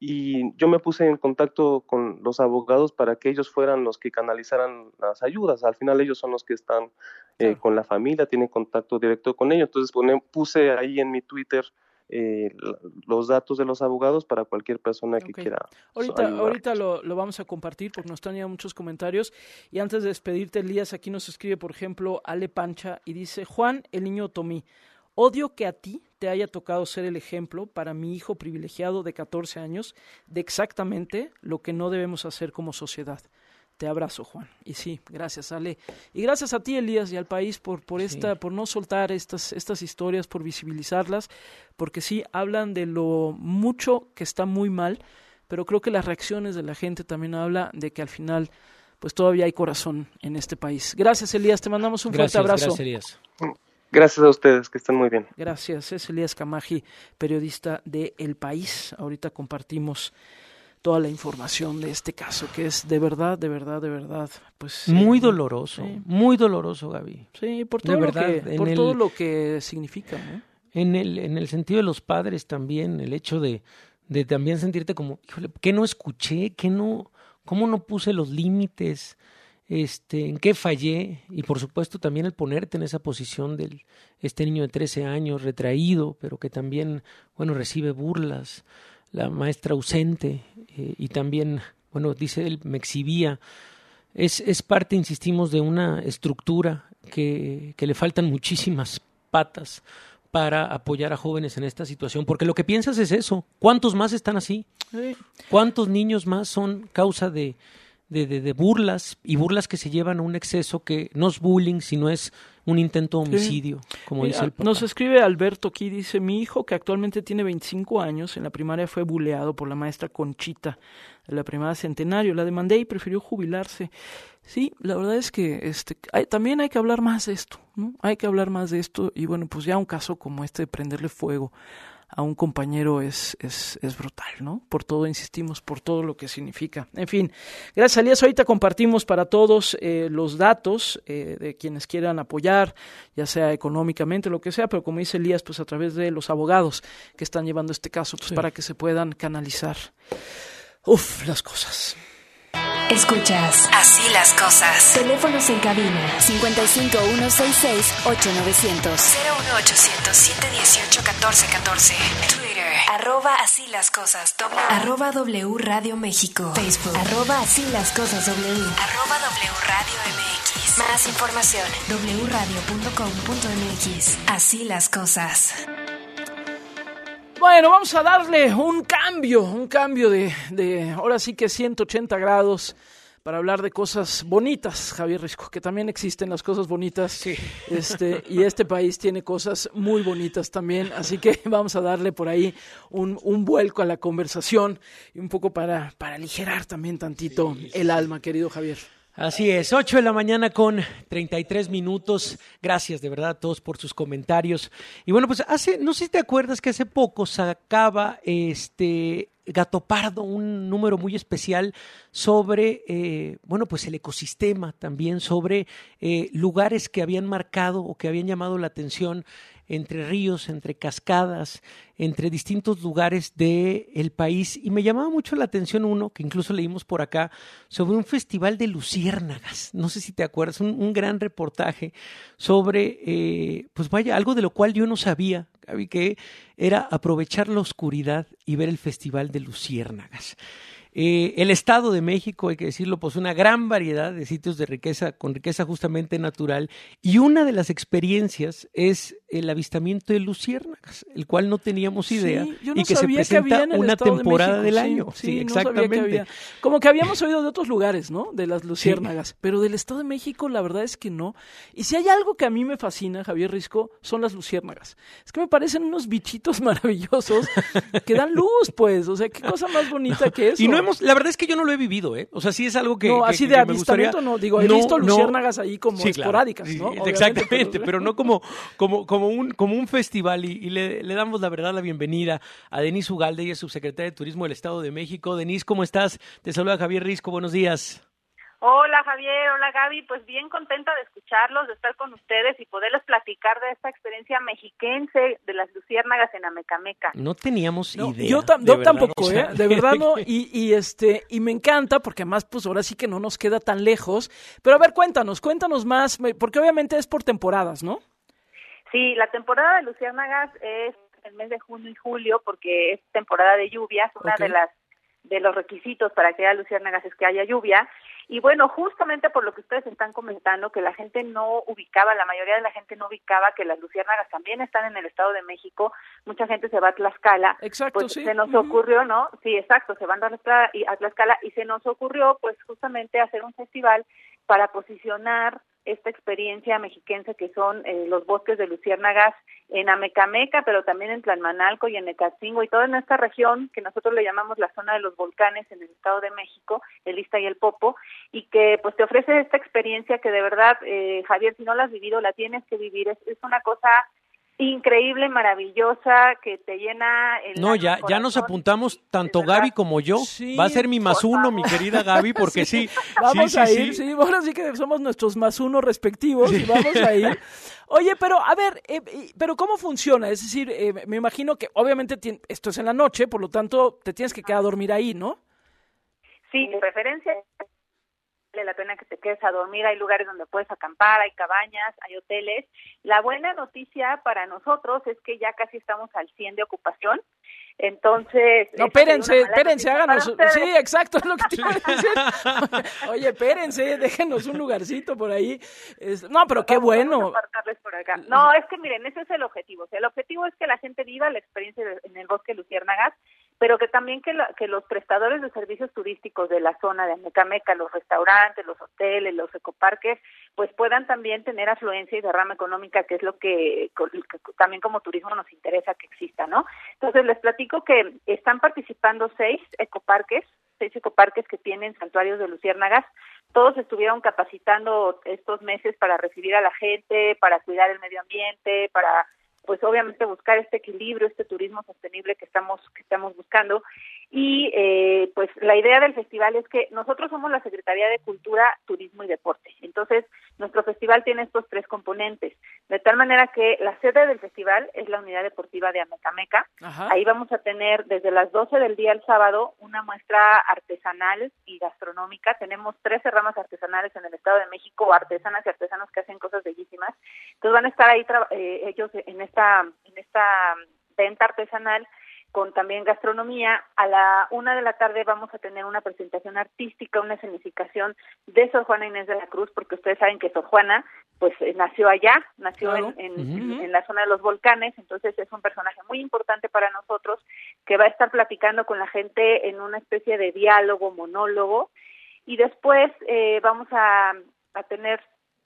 y yo me puse en contacto con los abogados para que ellos fueran los que canalizaran las ayudas. Al final ellos son los que están eh, claro. con la familia, tienen contacto directo con ellos, entonces pone, puse ahí en mi Twitter Eh, los datos de los abogados para cualquier persona que okay. quiera ahorita ahorita lo, lo vamos a compartir porque nos están llegando muchos comentarios. Y antes de despedirte, Elías, aquí nos escribe, por ejemplo, Ale Pancha, y dice: Juan, el niño Tomí, odio que a ti te haya tocado ser el ejemplo para mi hijo privilegiado de catorce años de exactamente lo que no debemos hacer como sociedad. Te abrazo, Juan. Y sí, gracias, Ale. Y gracias a ti, Elías, y al país por por esta sí. por no soltar estas estas historias, por visibilizarlas, porque sí hablan de lo mucho que está muy mal, pero creo que las reacciones de la gente también habla de que al final pues todavía hay corazón en este país. Gracias, Elías, te mandamos un gracias, fuerte abrazo. Gracias, Elías. Gracias a ustedes, que estén muy bien. Gracias, es Elías Camaji, periodista de El País. Ahorita compartimos toda la información de este caso, que es de verdad, de verdad, de verdad, pues muy eh, doloroso, sí. muy doloroso, Gaby. Sí, por todo, de verdad, lo, que, por el, todo lo que significa, ¿no? En el, en el sentido de los padres también, el hecho de, de también sentirte como, híjole, ¿qué no escuché? ¿Qué no, cómo no puse los límites? Este, ¿en qué fallé? Y por supuesto también el ponerte en esa posición de este niño de trece años, retraído, pero que también, bueno, recibe burlas, la maestra ausente, eh, y también, bueno, dice él, me exhibía. Es, es parte, insistimos, de una estructura que, que le faltan muchísimas patas para apoyar a jóvenes en esta situación, porque lo que piensas es eso. ¿Cuántos más están así? Sí. ¿Cuántos niños más son causa de, de, de, de burlas, y burlas que se llevan a un exceso que no es bullying, sino es un intento de homicidio, sí. como Mira, dice el papá. Nos escribe Alberto aquí, dice: mi hijo, que actualmente tiene veinticinco años, en la primaria fue buleado por la maestra Conchita de la primaria Centenario. La demandé y prefirió jubilarse. Sí, la verdad es que este hay, también hay que hablar más de esto, ¿no? Hay que hablar más de esto, y bueno, pues ya un caso como este de prenderle fuego a un compañero es, es, es brutal, ¿no? Por todo, insistimos, por todo lo que significa. En fin, gracias, Elías. Ahorita compartimos para todos eh, los datos eh, de quienes quieran apoyar, ya sea económicamente, lo que sea, pero como dice Elías, pues a través de los abogados que están llevando este caso, pues sí. para que se puedan canalizar. Uf, las cosas. Escuchas Así las cosas. Teléfonos en cabina cincuenta y cinco, ciento sesenta y seis, ocho mil novecientos, cero uno ochocientos, siete dieciocho, catorce catorce. Twitter, arroba Así las cosas, w, arroba W Radio México. Facebook, arroba Así las cosas W, arroba W Radio M X. Más información, doble u radio punto com punto m x. Así las cosas. Bueno, vamos a darle un cambio, un cambio de, de, ahora sí que ciento ochenta grados, para hablar de cosas bonitas, Javier Risco, que también existen las cosas bonitas, sí. este, y este país tiene cosas muy bonitas también, así que vamos a darle por ahí un, un vuelco a la conversación, y un poco para, para aligerar también tantito sí, el sí. alma, querido Javier. Así es, ocho de la mañana con treinta y tres minutos. Gracias de verdad a todos por sus comentarios. Y bueno, pues hace, no sé si te acuerdas que hace poco sacaba este Gato Pardo un número muy especial sobre, eh, bueno, pues el ecosistema también, sobre eh, lugares que habían marcado o que habían llamado la atención entre ríos, entre cascadas, entre distintos lugares del país. Y me llamaba mucho la atención uno, que incluso leímos por acá, sobre un festival de luciérnagas. No sé si te acuerdas, un, un gran reportaje sobre, eh, pues vaya, algo de lo cual yo no sabía, Gaby, que era aprovechar la oscuridad y ver el festival de luciérnagas. Eh, el Estado de México, hay que decirlo, posee una gran variedad de sitios de riqueza, con riqueza justamente natural, y una de las experiencias es el avistamiento de luciérnagas, el cual no teníamos idea, sí, yo no y que se presenta que una temporada de del sí, año. Sí, sí exactamente. No sabía que había. Como que habíamos oído de otros lugares, ¿no? De las luciérnagas, sí. Pero del Estado de México la verdad es que no. Y si hay algo que a mí me fascina, Javier Risco, son las luciérnagas. Es que me parecen unos bichitos maravillosos que dan luz, pues. O sea, qué cosa más bonita no, que eso. Y no hemos, la verdad es que yo no lo he vivido, ¿eh? O sea, sí es algo que... No, que, así que, de que avistamiento no. Digo, he no, visto luciérnagas no. ahí como sí, esporádicas, claro. ¿no? Sí, obviamente, exactamente, pero, pero no como, como, como, un, como un festival. Y, y le, le damos la verdad la bienvenida a Denise Ugalde, ella es subsecretaria de Turismo del Estado de México. Denise, ¿cómo estás? Te saluda Javier Risco, buenos días. Hola Javier, hola Gaby, pues bien contenta de escucharlos, de estar con ustedes y poderles platicar de esta experiencia mexiquense de las luciérnagas en Amecameca. No teníamos no, idea. Yo, tam- yo verdad, tampoco, o sea, ¿eh? De verdad no, y, y este, y me encanta porque además pues ahora sí que no nos queda tan lejos, pero a ver, cuéntanos, cuéntanos más, porque obviamente es por temporadas, ¿no? Sí, la temporada de luciérnagas es el mes de junio y julio porque es temporada de lluvias, una okay. de las de los requisitos para que haya luciérnagas es que haya lluvia. Y bueno, justamente por lo que ustedes están comentando, que la gente no ubicaba, la mayoría de la gente no ubicaba que las luciérnagas también están en el Estado de México, mucha gente se va a Tlaxcala, exacto, pues sí. se nos uh-huh. ocurrió, ¿no? Sí, exacto, se van a Tlaxcala, y a Tlaxcala y se nos ocurrió pues justamente hacer un festival para posicionar esta experiencia mexiquense que son eh, los bosques de luciérnagas en Amecameca, pero también en Tlalmanalco y en Ecatzingo y toda en esta región que nosotros le llamamos la zona de los volcanes en el Estado de México, el Ixta y el Popo, y que pues te ofrece esta experiencia que de verdad, eh, Javier, si no la has vivido, la tienes que vivir, es, es una cosa increíble, maravillosa, que te llena el No, ya, corazón. ya nos apuntamos, tanto Gaby como yo. Sí, va a ser mi más por uno, favor. mi querida Gaby, porque sí. sí vamos sí, a sí, ir, sí. sí, ahora sí que somos nuestros más uno respectivos sí. y vamos a ir. Oye, pero a ver, eh, pero ¿cómo funciona? Es decir, eh, me imagino que obviamente ti- esto es en la noche, por lo tanto te tienes que quedar a dormir ahí, ¿no? Sí, de preferencia vale la pena que te quedes a dormir, hay lugares donde puedes acampar, hay cabañas, hay hoteles. La buena noticia para nosotros es que ya casi estamos al cien de ocupación, entonces... No, espérense, espérense, háganos... Sí, exacto, es lo que te iba a decir. Oye, espérense, déjenos un lugarcito por ahí. Es, no, pero qué bueno. Por acá. No, es que miren, ese es el objetivo. O sea, el objetivo es que la gente viva la experiencia de, en el bosque Luciérnagas, pero que también que, la, que los prestadores de servicios turísticos de la zona de Amecameca, los restaurantes, los hoteles, los ecoparques, pues puedan también tener afluencia y derrama económica, que es lo que, que también como turismo nos interesa que exista, ¿no? Entonces les platico que están participando seis ecoparques, seis ecoparques que tienen santuarios de luciérnagas. Todos estuvieron capacitando estos meses para recibir a la gente, para cuidar el medio ambiente, para pues obviamente buscar este equilibrio, este turismo sostenible que estamos que estamos buscando. Y eh, pues la idea del festival es que nosotros somos la Secretaría de Cultura, Turismo y Deporte. Entonces, nuestro festival tiene estos tres componentes, de tal manera que la sede del festival es la Unidad Deportiva de Amecameca. Ajá. Ahí vamos a tener desde las doce del día al sábado una muestra artesanal y gastronómica. Tenemos trece ramas artesanales en el Estado de México, artesanas y artesanos que hacen cosas bellísimas. Entonces van a estar ahí eh, ellos en esta en esta venta artesanal con también gastronomía. A la una de la tarde vamos a tener una presentación artística, una escenificación de Sor Juana Inés de la Cruz, porque ustedes saben que Sor Juana pues eh, nació allá, nació claro. en, en, uh-huh. en, en la zona de los volcanes, entonces es un personaje muy importante para nosotros que va a estar platicando con la gente en una especie de diálogo, monólogo, y después eh, vamos a, a tener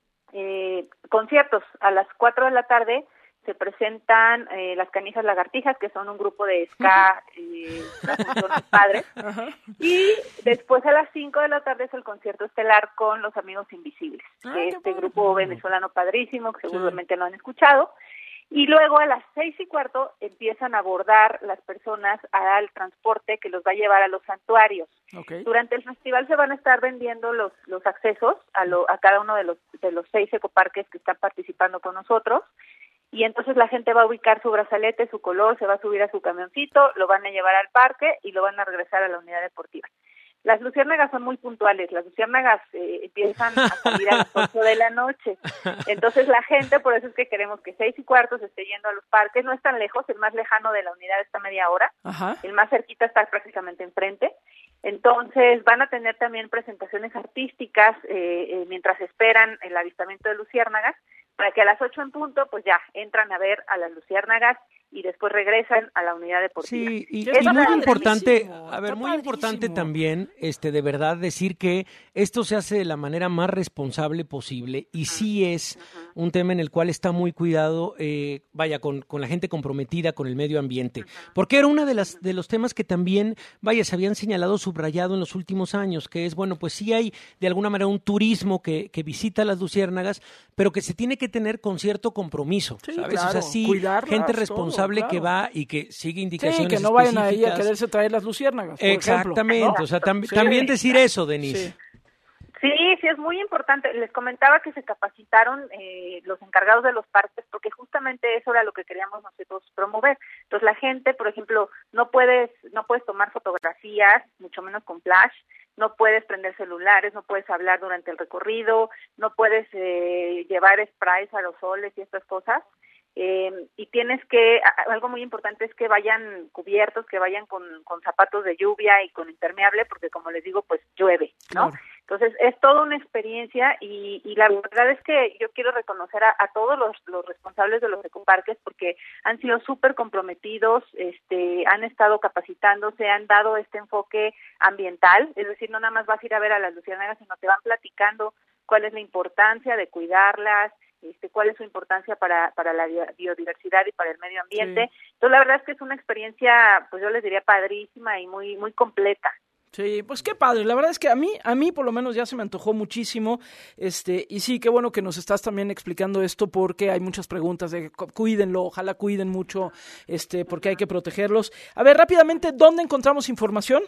eh, conciertos a las cuatro de la tarde. Se presentan eh, las Canijas Lagartijas, que son un grupo de ska, eh, son los padres, uh-huh. y después a las cinco de la tarde es el concierto estelar con Los Amigos Invisibles, ah, que este bueno. grupo venezolano padrísimo, que seguramente sí. lo han escuchado, y luego a las seis y cuarto empiezan a abordar las personas al transporte que los va a llevar a los santuarios. Okay. Durante el festival se van a estar vendiendo los los accesos a, lo, a cada uno de los de los seis ecoparques que están participando con nosotros, y entonces la gente va a ubicar su brazalete, su color, se va a subir a su camioncito, lo van a llevar al parque y lo van a regresar a la unidad deportiva. Las luciérnagas son muy puntuales, las luciérnagas eh, empiezan a salir a las ocho de la noche, entonces la gente, por eso es que queremos que seis y cuarto se esté yendo a los parques, no es tan lejos, el más lejano de la unidad está media hora, Ajá. el más cerquita está prácticamente enfrente. Entonces van a tener también presentaciones artísticas eh, eh, mientras esperan el avistamiento de luciérnagas. para que a las ocho en punto, pues ya entran a ver a las luciérnagas y después regresan a la unidad deportiva. Sí, y, Eso y muy es importante, a ver, muy importante también, este, de verdad, decir que esto se hace de la manera más responsable posible y sí es un tema en el cual está muy cuidado, eh, vaya, con, con la gente comprometida con el medio ambiente, porque era uno de las de los temas que también, vaya, se habían señalado, subrayado en los últimos años, que es, bueno, pues sí hay de alguna manera un turismo que, que visita las luciérnagas, pero que se tiene que tener con cierto compromiso, Sí, ¿sabes? claro, O sea, sí, cuidarlas, gente todo, responsable claro. que va y que sigue indicaciones Sí, que no vayan ahí a específicas. quererse traer las luciérnagas, por Exactamente, ejemplo, ¿no? o sea, tam- Sí. también decir eso, Denise. Sí. Sí, sí, es muy importante. Les comentaba que se capacitaron eh, los encargados de los parques porque justamente eso era lo que queríamos nosotros promover. Entonces la gente, por ejemplo, no puedes no puedes tomar fotografías, mucho menos con flash, no puedes prender celulares, no puedes hablar durante el recorrido, no puedes eh, llevar sprays, aerosoles y estas cosas. Eh, y tienes que, algo muy importante es que vayan cubiertos, que vayan con, con zapatos de lluvia y con impermeable, porque como les digo, pues llueve, ¿no? Claro. Entonces es toda una experiencia y, y la verdad es que yo quiero reconocer a, a todos los, los responsables de los ecoparques porque han sido súper comprometidos, este, han estado capacitándose, han dado este enfoque ambiental, es decir, no nada más vas a ir a ver a las luciérnagas, sino te van platicando cuál es la importancia de cuidarlas, este, cuál es su importancia para, para la biodiversidad y para el medio ambiente. Sí. Entonces la verdad es que es una experiencia, pues yo les diría padrísima y muy, muy completa. Sí, pues qué padre. La verdad es que a mí, a mí por lo menos ya se me antojó muchísimo. Este, y sí, qué bueno que nos estás también explicando esto porque hay muchas preguntas de cu- cuídenlo, ojalá cuiden mucho, este, porque hay que protegerlos. A ver, rápidamente, ¿dónde encontramos información?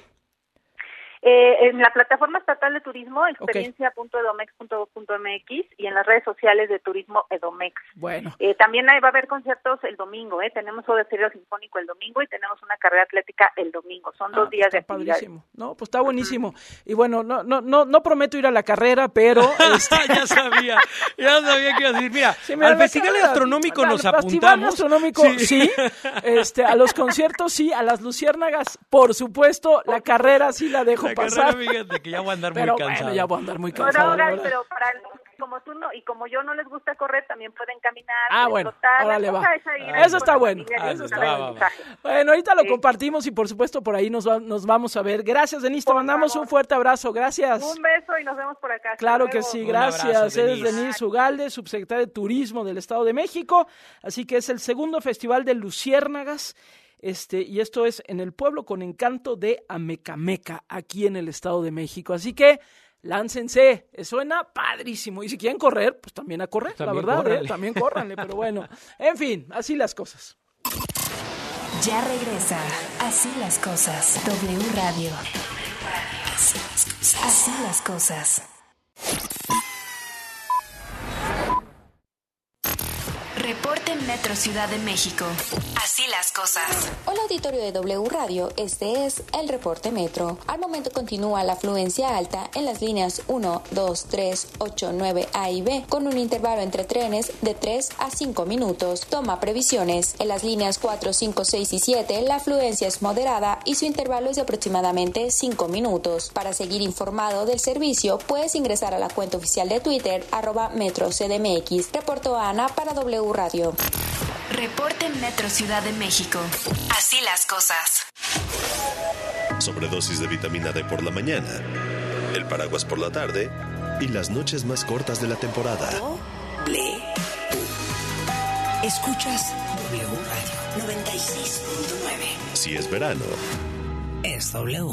Eh, en la plataforma estatal de turismo, experiencia punto edomex punto gov punto m x y en las redes sociales de turismo Edomex. Bueno. Eh, también ahí va a haber conciertos el domingo, ¿eh? Tenemos Soda Stereo Sinfónico el domingo y tenemos una carrera atlética el domingo. Son dos Ah, días está de actividades. padrísimo. No, pues está buenísimo. Y bueno, no, no, no, no prometo ir a la carrera, pero este... ya sabía, ya sabía que iba a decir, mira, Sí, mira, al la festival carrera, gastronómico al nos festival apuntamos. gastronómico, sí. Este, a los conciertos sí, a las luciérnagas, por supuesto, la carrera sí la dejo La pasar. carrera, fíjate que ya voy a andar Pero muy cansado. bueno, ya voy a andar muy Bueno, cansado. la Gal, verdad. pero para los que como tú no y como yo no les gusta correr, también pueden caminar. Ah, pueden bueno, trotar. La órale, va. cosa es ahí, Eso con está la bueno. familia, Ah, eso eso es un está- va, va, va. mensaje. Bueno, ahorita lo Sí. compartimos y por supuesto por ahí nos, va- nos vamos a ver. Gracias, Denise, te mandamos un fuerte abrazo. Gracias. Un beso y nos vemos por acá. Hasta Claro que luego. sí, Un gracias. abrazo, Es Denise. Denise Ugalde, subsecretaria de Turismo del Estado de México. Así que es el segundo Festival de Luciérnagas. Este, y esto es en el pueblo con encanto de Amecameca, aquí en el Estado de México. Así que láncense, suena padrísimo. Y si quieren correr, pues también a correr, la También verdad, ¿eh? córranle. También córranle, pero bueno. En fin, así las cosas. Ya regresa. Así las cosas. W Radio. Así las cosas. Reporte Metro Ciudad de México. Así las cosas. Hola auditorio de W Radio, este es el reporte Metro. Al momento continúa la afluencia alta en las líneas uno, dos, tres, ocho, nueve A y B, con un intervalo entre trenes de tres a cinco minutos. Toma previsiones. En las líneas cuatro, cinco, seis y siete, la afluencia es moderada y su intervalo es de aproximadamente cinco minutos. Para seguir informado del servicio, puedes ingresar a la cuenta oficial de Twitter, arroba Metro C D M X. Reportó Ana para W Radio. Reporte Metro Ciudad de México. Así las cosas. Sobredosis de vitamina D por la mañana, el paraguas por la tarde y las noches más cortas de la temporada. W. Escuchas W Radio noventa y seis punto nueve. Si es verano, Es W.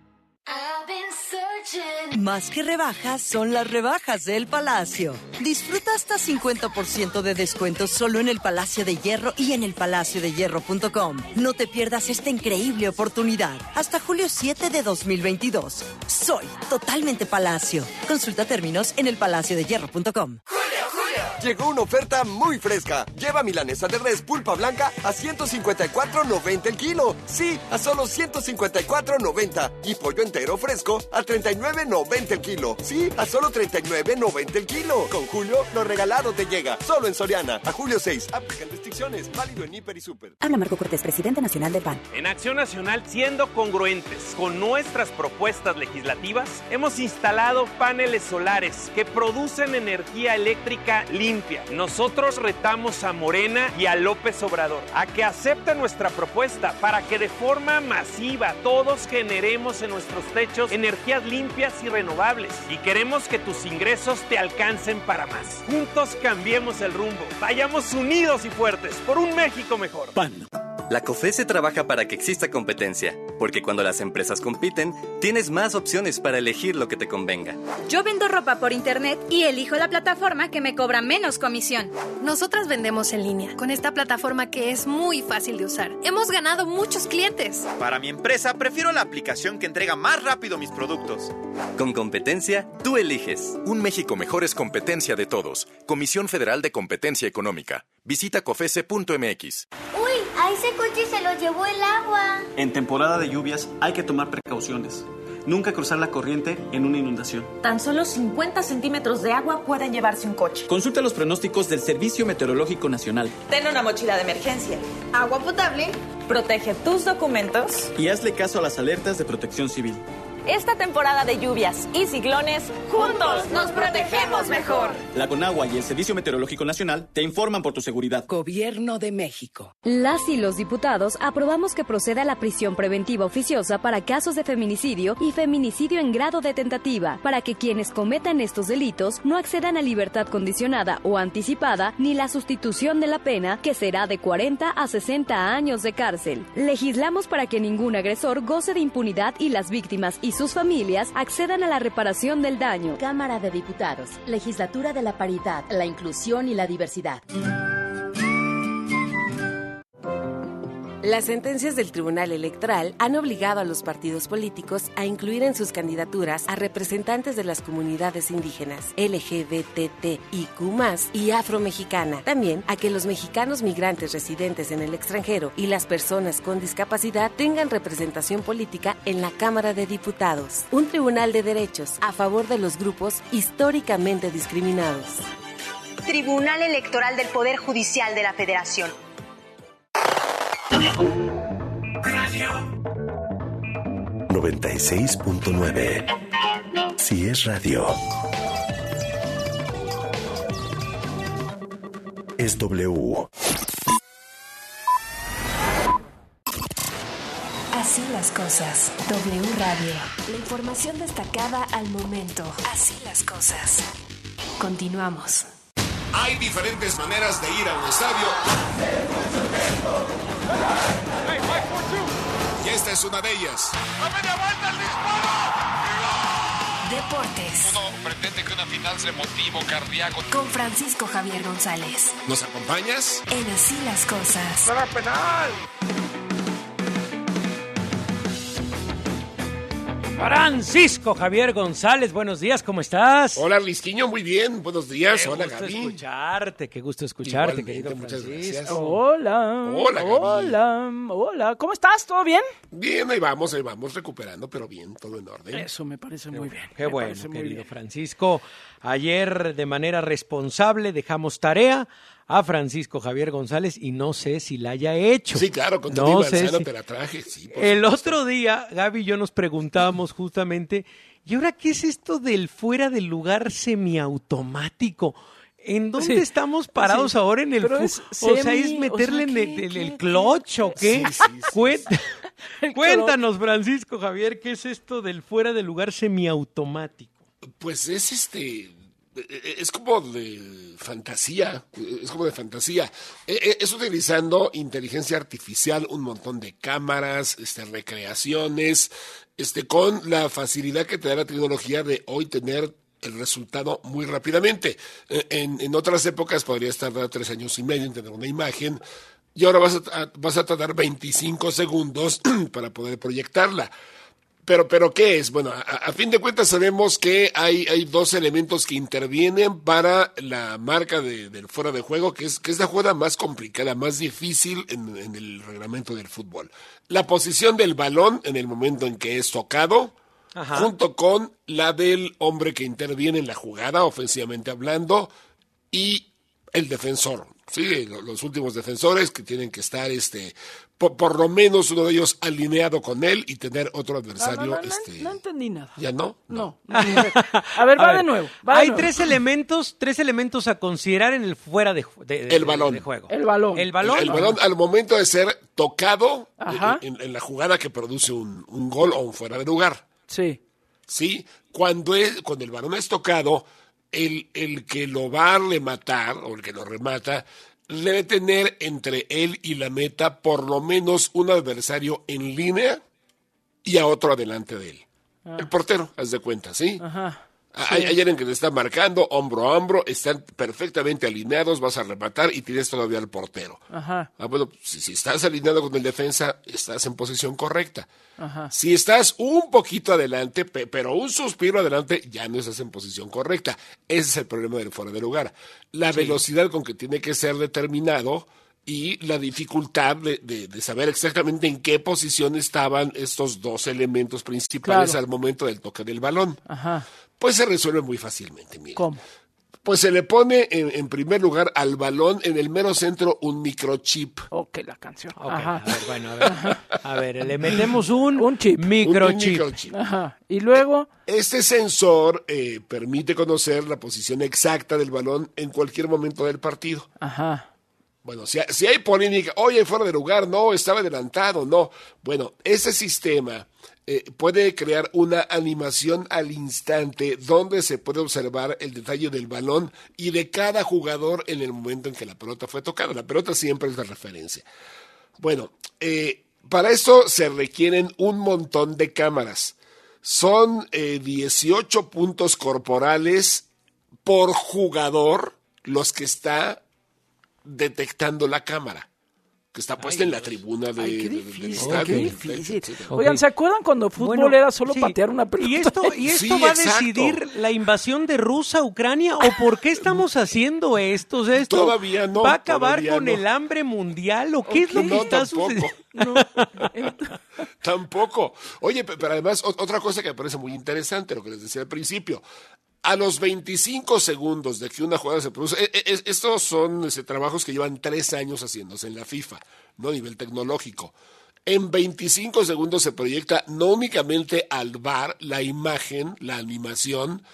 Más que rebajas son las rebajas del Palacio. Disfruta hasta cincuenta por ciento de descuento solo en el Palacio de Hierro y en el palacio de hierro punto com. No te pierdas esta increíble oportunidad. Hasta julio siete de dos mil veintidós. Soy totalmente Palacio. Consulta términos en el palacio de hierro punto com. Llegó una oferta muy fresca. Lleva milanesa de res pulpa blanca a ciento cincuenta y cuatro noventa el kilo. Sí, a solo ciento cincuenta y cuatro noventa. Y pollo entero fresco a treinta y nueve noventa el kilo. Sí, a solo treinta y nueve noventa el kilo. Con Julio, lo regalado te llega. Solo en Soriana. A julio seis. Aplican restricciones. Válido en Hiper y Super. Habla Marco Cortés, presidente nacional del P A N. En Acción Nacional, siendo congruentes con nuestras propuestas legislativas, hemos instalado paneles solares que producen energía eléctrica libre limpia. Nosotros retamos a Morena y a López Obrador a que acepten nuestra propuesta para que de forma masiva todos generemos en nuestros techos energías limpias y renovables. Y queremos que tus ingresos te alcancen para más. Juntos cambiemos el rumbo. Vayamos unidos y fuertes por un México mejor. P A N. La COFESE trabaja para que exista competencia, porque cuando las empresas compiten, tienes más opciones para elegir lo que te convenga. Yo vendo ropa por internet y elijo la plataforma que me cobra menos comisión. Nosotras vendemos en línea, con esta plataforma que es muy fácil de usar. Hemos ganado muchos clientes. Para mi empresa, prefiero la aplicación que entrega más rápido mis productos. Con competencia, tú eliges. Un México mejor es competencia de todos. Comisión Federal de Competencia Económica. Visita cofese punto m x. ¡Uy! A ese coche se lo llevó el agua. En temporada de lluvias hay que tomar precauciones. Nunca cruzar la corriente en una inundación. Tan solo cincuenta centímetros de agua pueden llevarse un coche. Consulta los pronósticos del Servicio Meteorológico Nacional. Ten una mochila de emergencia, agua potable, protege tus documentos y hazle caso a las alertas de Protección Civil. Esta temporada de lluvias y ciclones, juntos nos protegemos mejor. La Conagua y el Servicio Meteorológico Nacional te informan por tu seguridad. Gobierno de México. Las y los diputados aprobamos que proceda la prisión preventiva oficiosa para casos de feminicidio y feminicidio en grado de tentativa, para que quienes cometan estos delitos no accedan a libertad condicionada o anticipada ni la sustitución de la pena, que será de cuarenta a sesenta años de cárcel. Legislamos para que ningún agresor goce de impunidad y las víctimas y sus familias accedan a la reparación del daño. Cámara de Diputados, Legislatura de la Paridad, la Inclusión y la Diversidad. Las sentencias del Tribunal Electoral han obligado a los partidos políticos a incluir en sus candidaturas a representantes de las comunidades indígenas, L G B T T I Q más, y afromexicana. También a que los mexicanos migrantes residentes en el extranjero y las personas con discapacidad tengan representación política en la Cámara de Diputados. Un tribunal de derechos a favor de los grupos históricamente discriminados. Tribunal Electoral del Poder Judicial de la Federación. noventa y seis punto nueve. Si es radio, es W. Así las cosas. W Radio. La información destacada al momento. Así las cosas. Continuamos. Hay diferentes maneras de ir a un estadio. Y esta es una de ellas. Deportes. Uno pretende que una final sea emotivo, cardíaco. Con Francisco Javier González. ¿Nos acompañas? En Así las cosas. ¡Para penal! Francisco Javier González, buenos días, ¿cómo estás? Hola, Lisquiño, muy bien, buenos días. Qué Hola, gusto Gaby. escucharte, qué gusto escucharte, Igualmente, querido muchas Francisco. gracias. Hola. Hola, Gaby. Hola. Hola. ¿Cómo estás? ¿Todo bien? Bien, ahí vamos, ahí vamos recuperando, pero bien, todo en orden. Eso me parece muy bien. Qué me bueno, parece muy querido bien. Francisco. Ayer, de manera responsable, dejamos tarea a Francisco Javier González y no sé si la haya hecho. Sí, claro, con no Tony sé Manzano si... te la traje. Sí, por El supuesto. otro día, Gaby y yo nos preguntábamos justamente, ¿y ahora qué es esto del fuera del lugar semiautomático? ¿En dónde Sí. estamos parados Sí. ahora en el Pero fu- es O sea, semi- ¿es meterle o sea, en el, ¿qué, el- qué, el qué? clutch o qué? Sí, sí, sí, Cuenta- El Cuéntanos, Francisco Javier, ¿qué es esto del fuera del lugar semiautomático? Pues es este... Es como de fantasía, es como de fantasía. Es utilizando inteligencia artificial, un montón de cámaras, este, recreaciones, este, con la facilidad que te da la tecnología de hoy tener el resultado muy rápidamente. En, en otras épocas podrías tardar tres años y medio en tener una imagen, y ahora vas a, vas a tardar veinticinco segundos para poder proyectarla. Pero, pero ¿qué es? Bueno, a, a fin de cuentas sabemos que hay, hay dos elementos que intervienen para la marca de, del fuera de juego, que es, que es la jugada más complicada, más difícil en, en el reglamento del fútbol. La posición del balón en el momento en que es tocado, Ajá. junto con la del hombre que interviene en la jugada, ofensivamente hablando, y el defensor. Sí, los últimos defensores que tienen que estar este por, por lo menos uno de ellos alineado con él y tener otro adversario. No, no, no, este... no, no entendí nada. ¿Ya no? No. no. A ver, va A ver, de nuevo. Va de hay nuevo. tres elementos, tres elementos a considerar en el fuera de, de, de el balón. de juego. El balón. El balón. El, el balón al momento de ser tocado Ajá. en, en, en la jugada que produce un, un gol o un fuera de lugar. Sí. Sí, cuando, es, cuando el balón es tocado, el, el que lo va a rematar o el que lo remata debe tener entre él y la meta por lo menos un adversario en línea y a otro adelante de él. Ah. El portero, haz de cuenta, ¿sí? Ajá. Hay, sí. hay alguien que te está marcando hombro a hombro, están perfectamente alineados, vas a rematar y tienes todavía al portero. Ajá. Ah, bueno, si, si estás alineado con el defensa, estás en posición correcta. Ajá. Si estás un poquito adelante, pe- pero un suspiro adelante, ya no estás en posición correcta. Ese es el problema del fuera de lugar. La sí. velocidad con que tiene que ser determinado y la dificultad de, de, de saber exactamente en qué posición estaban estos dos elementos principales claro. al momento del toque del balón. Ajá. Pues se resuelve muy fácilmente, mira. ¿Cómo? Pues se le pone en, en primer lugar al balón en el mero centro un microchip. Ok, la canción. Okay, Ajá. A ver, bueno, a ver. A ver, le metemos un, un chip. Microchip. Un, un microchip. Ajá. Y luego. Este sensor eh, permite conocer la posición exacta del balón en cualquier momento del partido. Ajá. Bueno, si hay, si hay polémica, oye, fuera de lugar, no, estaba adelantado, no. Bueno, ese sistema eh, puede crear una animación al instante donde se puede observar el detalle del balón y de cada jugador en el momento en que la pelota fue tocada. La pelota siempre es la referencia. Bueno, eh, para esto se requieren un montón de cámaras. Son eh, dieciocho puntos corporales por jugador los que está detectando la cámara, que está puesta Ay, en la tribuna de, Ay, qué de, difícil, del estadio. Qué difícil. Oigan, ¿se acuerdan cuando fútbol bueno, era solo sí. patear una pelota? ¿Y esto, y esto sí, va exacto. a decidir la invasión de Rusia a Ucrania? ¿O por qué estamos haciendo esto? O sea, ¿esto todavía no, va a acabar con no. el hambre mundial? ¿O qué Okay. es lo que no, está tampoco. sucediendo? No. Tampoco. Oye, pero además, otra cosa que me parece muy interesante, lo que les decía al principio. A los veinticinco segundos de que una jugada se produce, estos son ese, trabajos que llevan tres años haciéndose en la FIFA, no a nivel tecnológico. En veinticinco segundos se proyecta no únicamente al V A R la imagen, la animación,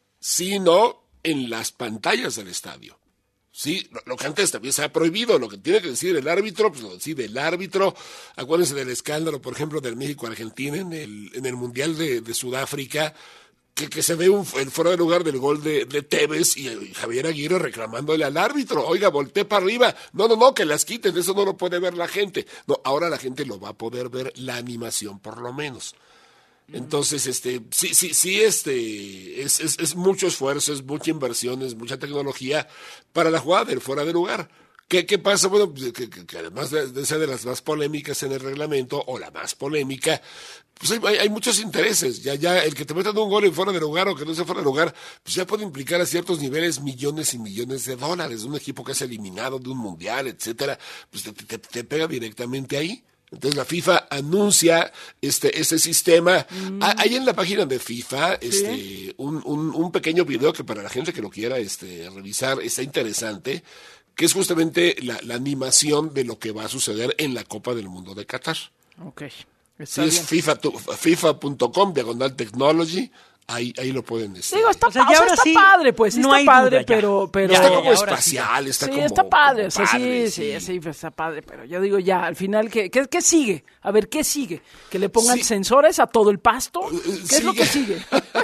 sino en las pantallas del estadio. Sí, lo, lo que antes también se ha prohibido, lo que tiene que decir el árbitro, pues lo decide el árbitro. Acuérdense del escándalo, por ejemplo, del México-Argentina en el, en el Mundial de, de Sudáfrica, Que, que se ve un, el fuera de lugar del gol de, de Tevez y, y Javier Aguirre reclamándole al árbitro, oiga, volteé para arriba, no, no, no, que las quiten, eso no lo puede ver la gente. No, ahora la gente lo va a poder ver, la animación por lo menos. Entonces, este, sí, sí, sí, este, es, es, es mucho esfuerzo, es mucha inversión, es mucha tecnología para la jugada del fuera de lugar. ¿Qué, qué pasa? Bueno, que, que, que además de, de ser de las más polémicas en el reglamento, o la más polémica, pues hay, hay muchos intereses. Ya, ya, el que te metan un gol en fuera de lugar o que no sea fuera de lugar, pues ya puede implicar a ciertos niveles millones y millones de dólares. Un equipo que es eliminado de un mundial, etcétera, pues te, te, te pega directamente ahí. Entonces la FIFA anuncia este, este sistema. Mm. Hay en la página de FIFA este, ¿sí? un, un, un pequeño video que para la gente que lo quiera este, revisar está interesante, que es justamente la, la animación de lo que va a suceder en la Copa del Mundo de Qatar. Ok. Si es FIFA punto com, diagonal technology, ahí, ahí lo pueden decir. Digo, está, o sea, o sea, está sí, padre, pues, sí no está hay padre, duda, pero, pero... Ya, está como ya, espacial, sí. está sí, como... está padre, o sea, padre, sí, sí, sí, sí, está padre, pero yo digo ya, al final, ¿qué, qué, qué sigue? A ver, ¿qué sigue? ¿Que le pongan sí. sensores a todo el pasto? ¿Qué sí. es lo que sigue?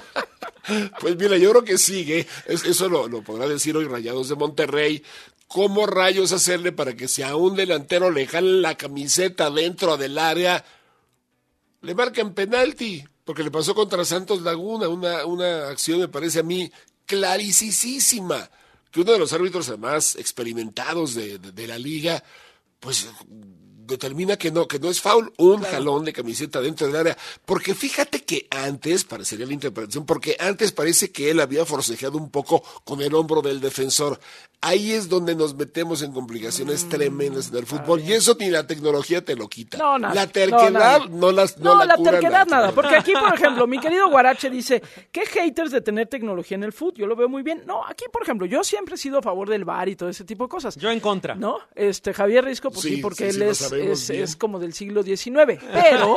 Pues mira, yo creo que sigue, es, eso lo, lo podrá decir hoy Rayados de Monterrey. ¿Cómo rayos hacerle para que si a un delantero le jalan la camiseta dentro del área, le marcan penalti? Porque le pasó contra Santos Laguna, una, una acción me parece a mí clarísima, que uno de los árbitros además experimentados de, de, de la liga, pues determina que no, que no es foul, un claro. jalón de camiseta dentro del área, porque fíjate que antes, parecería la interpretación, porque antes parece que él había forcejeado un poco con el hombro del defensor. Ahí es donde nos metemos en complicaciones mm, tremendas en el fútbol, y eso ni la tecnología te lo quita. No, nada, la terquedad no, no, las, no, no la, la cura terquedad nada. nada, porque aquí, por ejemplo, mi querido Guarache dice, ¿qué haters de tener tecnología en el fútbol? Yo lo veo muy bien. No, aquí, por ejemplo, yo siempre he sido a favor del V A R y todo ese tipo de cosas. Yo en contra. ¿No? Este, Javier Risco, pues sí, sí porque sí, él sí, es es, es como del siglo diecinueve. Pero,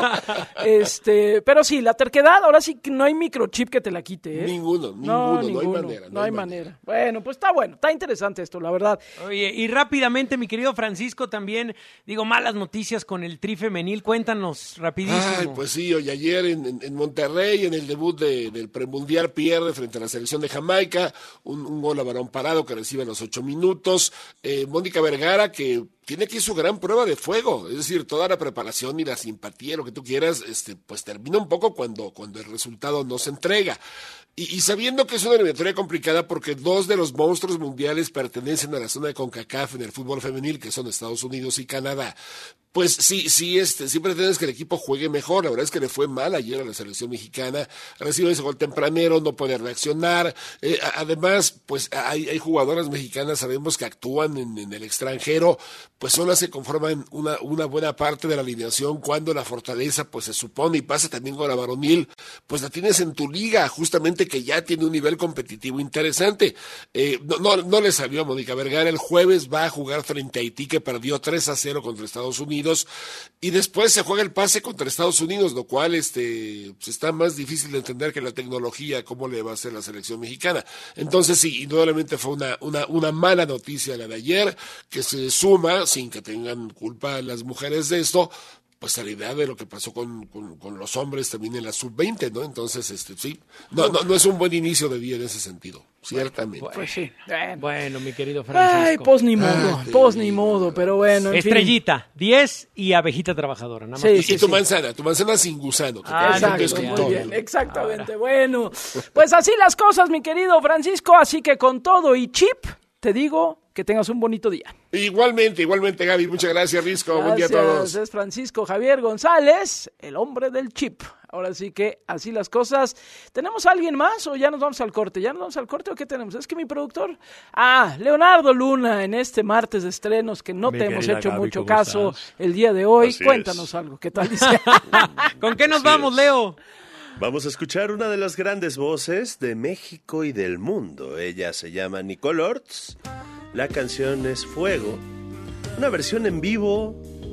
este, pero sí, la terquedad, ahora sí que no hay microchip que te la quite, ¿eh? Ninguno, ninguno, no, no, ninguno, hay manera. No, no hay manera. manera. Bueno, pues está bueno, está interesante esto, la verdad. Oye, y rápidamente, mi querido Francisco, también, digo, malas noticias con el Tri femenil. Cuéntanos, rapidísimo. Ay, pues sí, hoy ayer en, en, en Monterrey, en el debut de, del premundial, pierde frente a la selección de Jamaica, un, un gol a balón parado que recibe a los ocho minutos. Eh, Mónica Vergara, que tiene aquí su gran prueba de fuego, es decir, toda la preparación y la simpatía, lo que tú quieras, este, pues termina un poco cuando, cuando el resultado no se entrega. Y, y sabiendo que es una eliminatoria complicada porque dos de los monstruos mundiales pertenecen a la zona de CONCACAF en el fútbol femenil, que son Estados Unidos y Canadá, pues sí, sí, este, sí pretendes que el equipo juegue mejor. La verdad es que le fue mal ayer a la selección mexicana, recibe ese gol tempranero, no puede reaccionar. Eh, además, pues hay, hay jugadoras mexicanas, sabemos que actúan en, en el extranjero, pues son las que conforman una, una buena parte de la alineación, cuando la fortaleza, pues se supone, y pasa también con la varonil, pues la tienes en tu liga, justamente que ya tiene un nivel competitivo interesante. Eh, no, no, no le salió a Mónica Vergara. El jueves va a jugar frente a Haití, que perdió tres a cero contra Estados Unidos, y después se juega el pase contra Estados Unidos, lo cual este pues está más difícil de entender que la tecnología, cómo le va a hacer la selección mexicana. Entonces sí, indudablemente fue una, una, una mala noticia la de ayer, que se suma, sin que tengan culpa las mujeres de esto, pues a la idea de lo que pasó con, con, con los hombres también en la sub veinte, ¿no? Entonces, este sí, no, no, no es un buen inicio de día en ese sentido, ciertamente. Bueno, pues sí. Bueno, bueno, mi querido Francisco. Ay, pues ni modo, Ay, pues ni modo, pero bueno, en Estrellita, fin. diez y abejita trabajadora, nada más. Sí, y, sí, y tu sí. manzana, tu manzana sin gusano. Que ah, exacto, muy todo. bien, exactamente. Ahora. Bueno, pues así las cosas, mi querido Francisco, así que con todo y chip, te digo que tengas un bonito día. Igualmente, igualmente, Gaby. Muchas gracias, Risco. Gracias, buen día a todos. Es Francisco Javier González, el hombre del chip. Ahora sí que así las cosas. ¿Tenemos a alguien más o ya nos vamos al corte? ¿Ya nos vamos al corte o qué tenemos? Es que mi productor... Ah, Leonardo Luna, en este martes de estrenos que no mi te hemos hecho Gaby, mucho caso estás? el día de hoy. Así Cuéntanos es. algo. ¿Qué tal dice? ¿Con qué nos así vamos, es. Leo? Vamos a escuchar una de las grandes voces de México y del mundo. Ella se llama Nicole Ortiz. La canción es Fuego. Una versión en vivo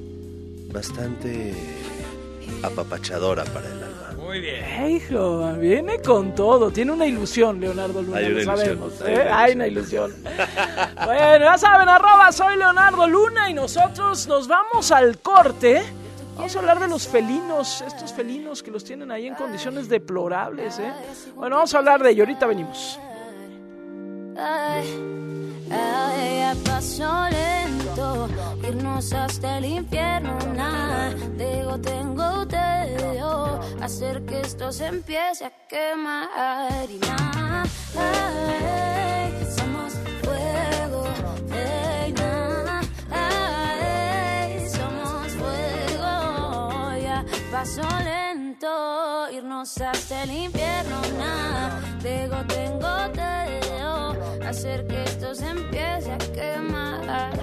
bastante apapachadora para el alma. Muy bien. Hijo, viene con todo. Tiene una ilusión, Leonardo Luna, hay una lo ilusión, sabemos. Hay, ¿eh? una hay una ilusión. Bueno, ya saben, arroba soy Leonardo Luna y nosotros nos vamos al corte. Vamos a hablar de los felinos, estos felinos que los tienen ahí en condiciones deplorables, ¿eh? Bueno, vamos a hablar de ello, ahorita venimos. Ay, ay, a paso lento, irnos hasta el infierno, nah. Digo, tengo deseo, hacer que esto se empiece a quemar y nada. Ay, somos fuego, hey, nah. Ay, somos fuego, ya. Paso lento, irnos hasta el infierno, nah. Digo, tengo deseo, hacer que esto se empiece a quemar.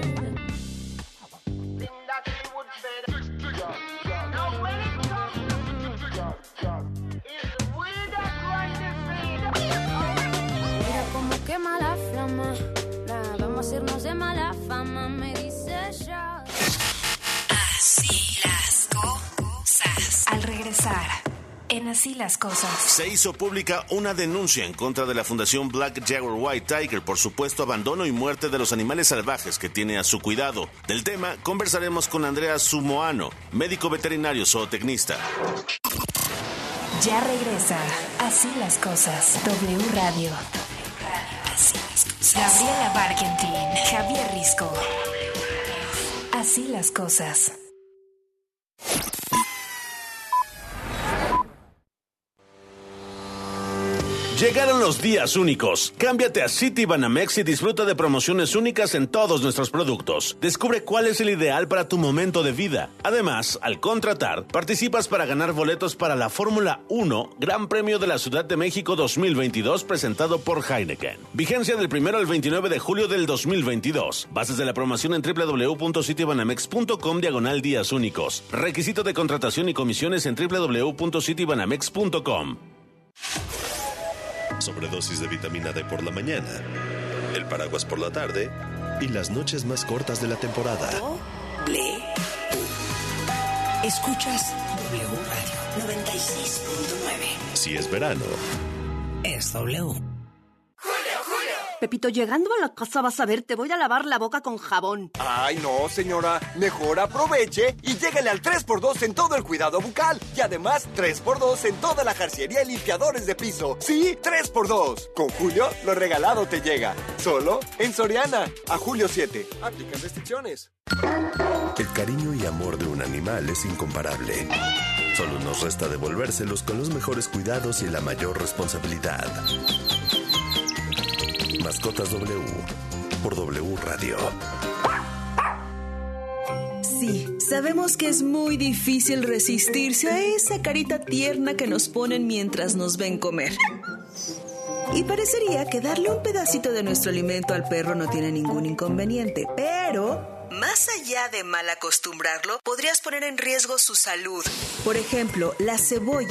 Mira cómo quema la flama, la vamos a hacernos de mala fama, me dice ya. Así las cosas. Al regresar, en Así las cosas. Se hizo pública una denuncia en contra de la Fundación Black Jaguar White Tiger por supuesto abandono y muerte de los animales salvajes que tiene a su cuidado. Del tema conversaremos con Andrea Sumoano, médico veterinario zootecnista. Ya regresa Así las cosas. W Radio. Así las cosas. Gabriela Barkentin, Javier Risco. Así las cosas. Llegaron los días únicos. Cámbiate a Citibanamex y disfruta de promociones únicas en todos nuestros productos. Descubre cuál es el ideal para tu momento de vida. Además, al contratar, participas para ganar boletos para la Fórmula uno Gran Premio de la Ciudad de México dos mil veintidós presentado por Heineken. Vigencia del primero al veintinueve de julio del dos mil veintidós. Bases de la promoción en doble u doble u doble u punto citibanamex punto com diagonal días únicos. Requisito de contratación y comisiones en doble u doble u doble u punto citibanamex punto com. Sobredosis de vitamina D por la mañana, el paraguas por la tarde y las noches más cortas de la temporada. Doble Escuchas W Radio noventa y seis punto nueve. Si es verano, es W. Pepito, llegando a la casa vas a ver, te voy a lavar la boca con jabón. Ay, no, señora. Mejor aproveche y lléguele al tres por dos en todo el cuidado bucal. Y además, tres por dos en toda la jarciería y limpiadores de piso. Sí, tres por dos. Con Julio, lo regalado te llega. Solo en Soriana. A julio siete. Aplican restricciones. El cariño y amor de un animal es incomparable. Solo nos resta devolvérselos con los mejores cuidados y la mayor responsabilidad. Mascotas W por W Radio. Sí, sabemos que es muy difícil resistirse a esa carita tierna que nos ponen mientras nos ven comer. Y parecería que darle un pedacito de nuestro alimento al perro no tiene ningún inconveniente, pero más allá de mal acostumbrarlo, podrías poner en riesgo su salud. Por ejemplo, la cebolla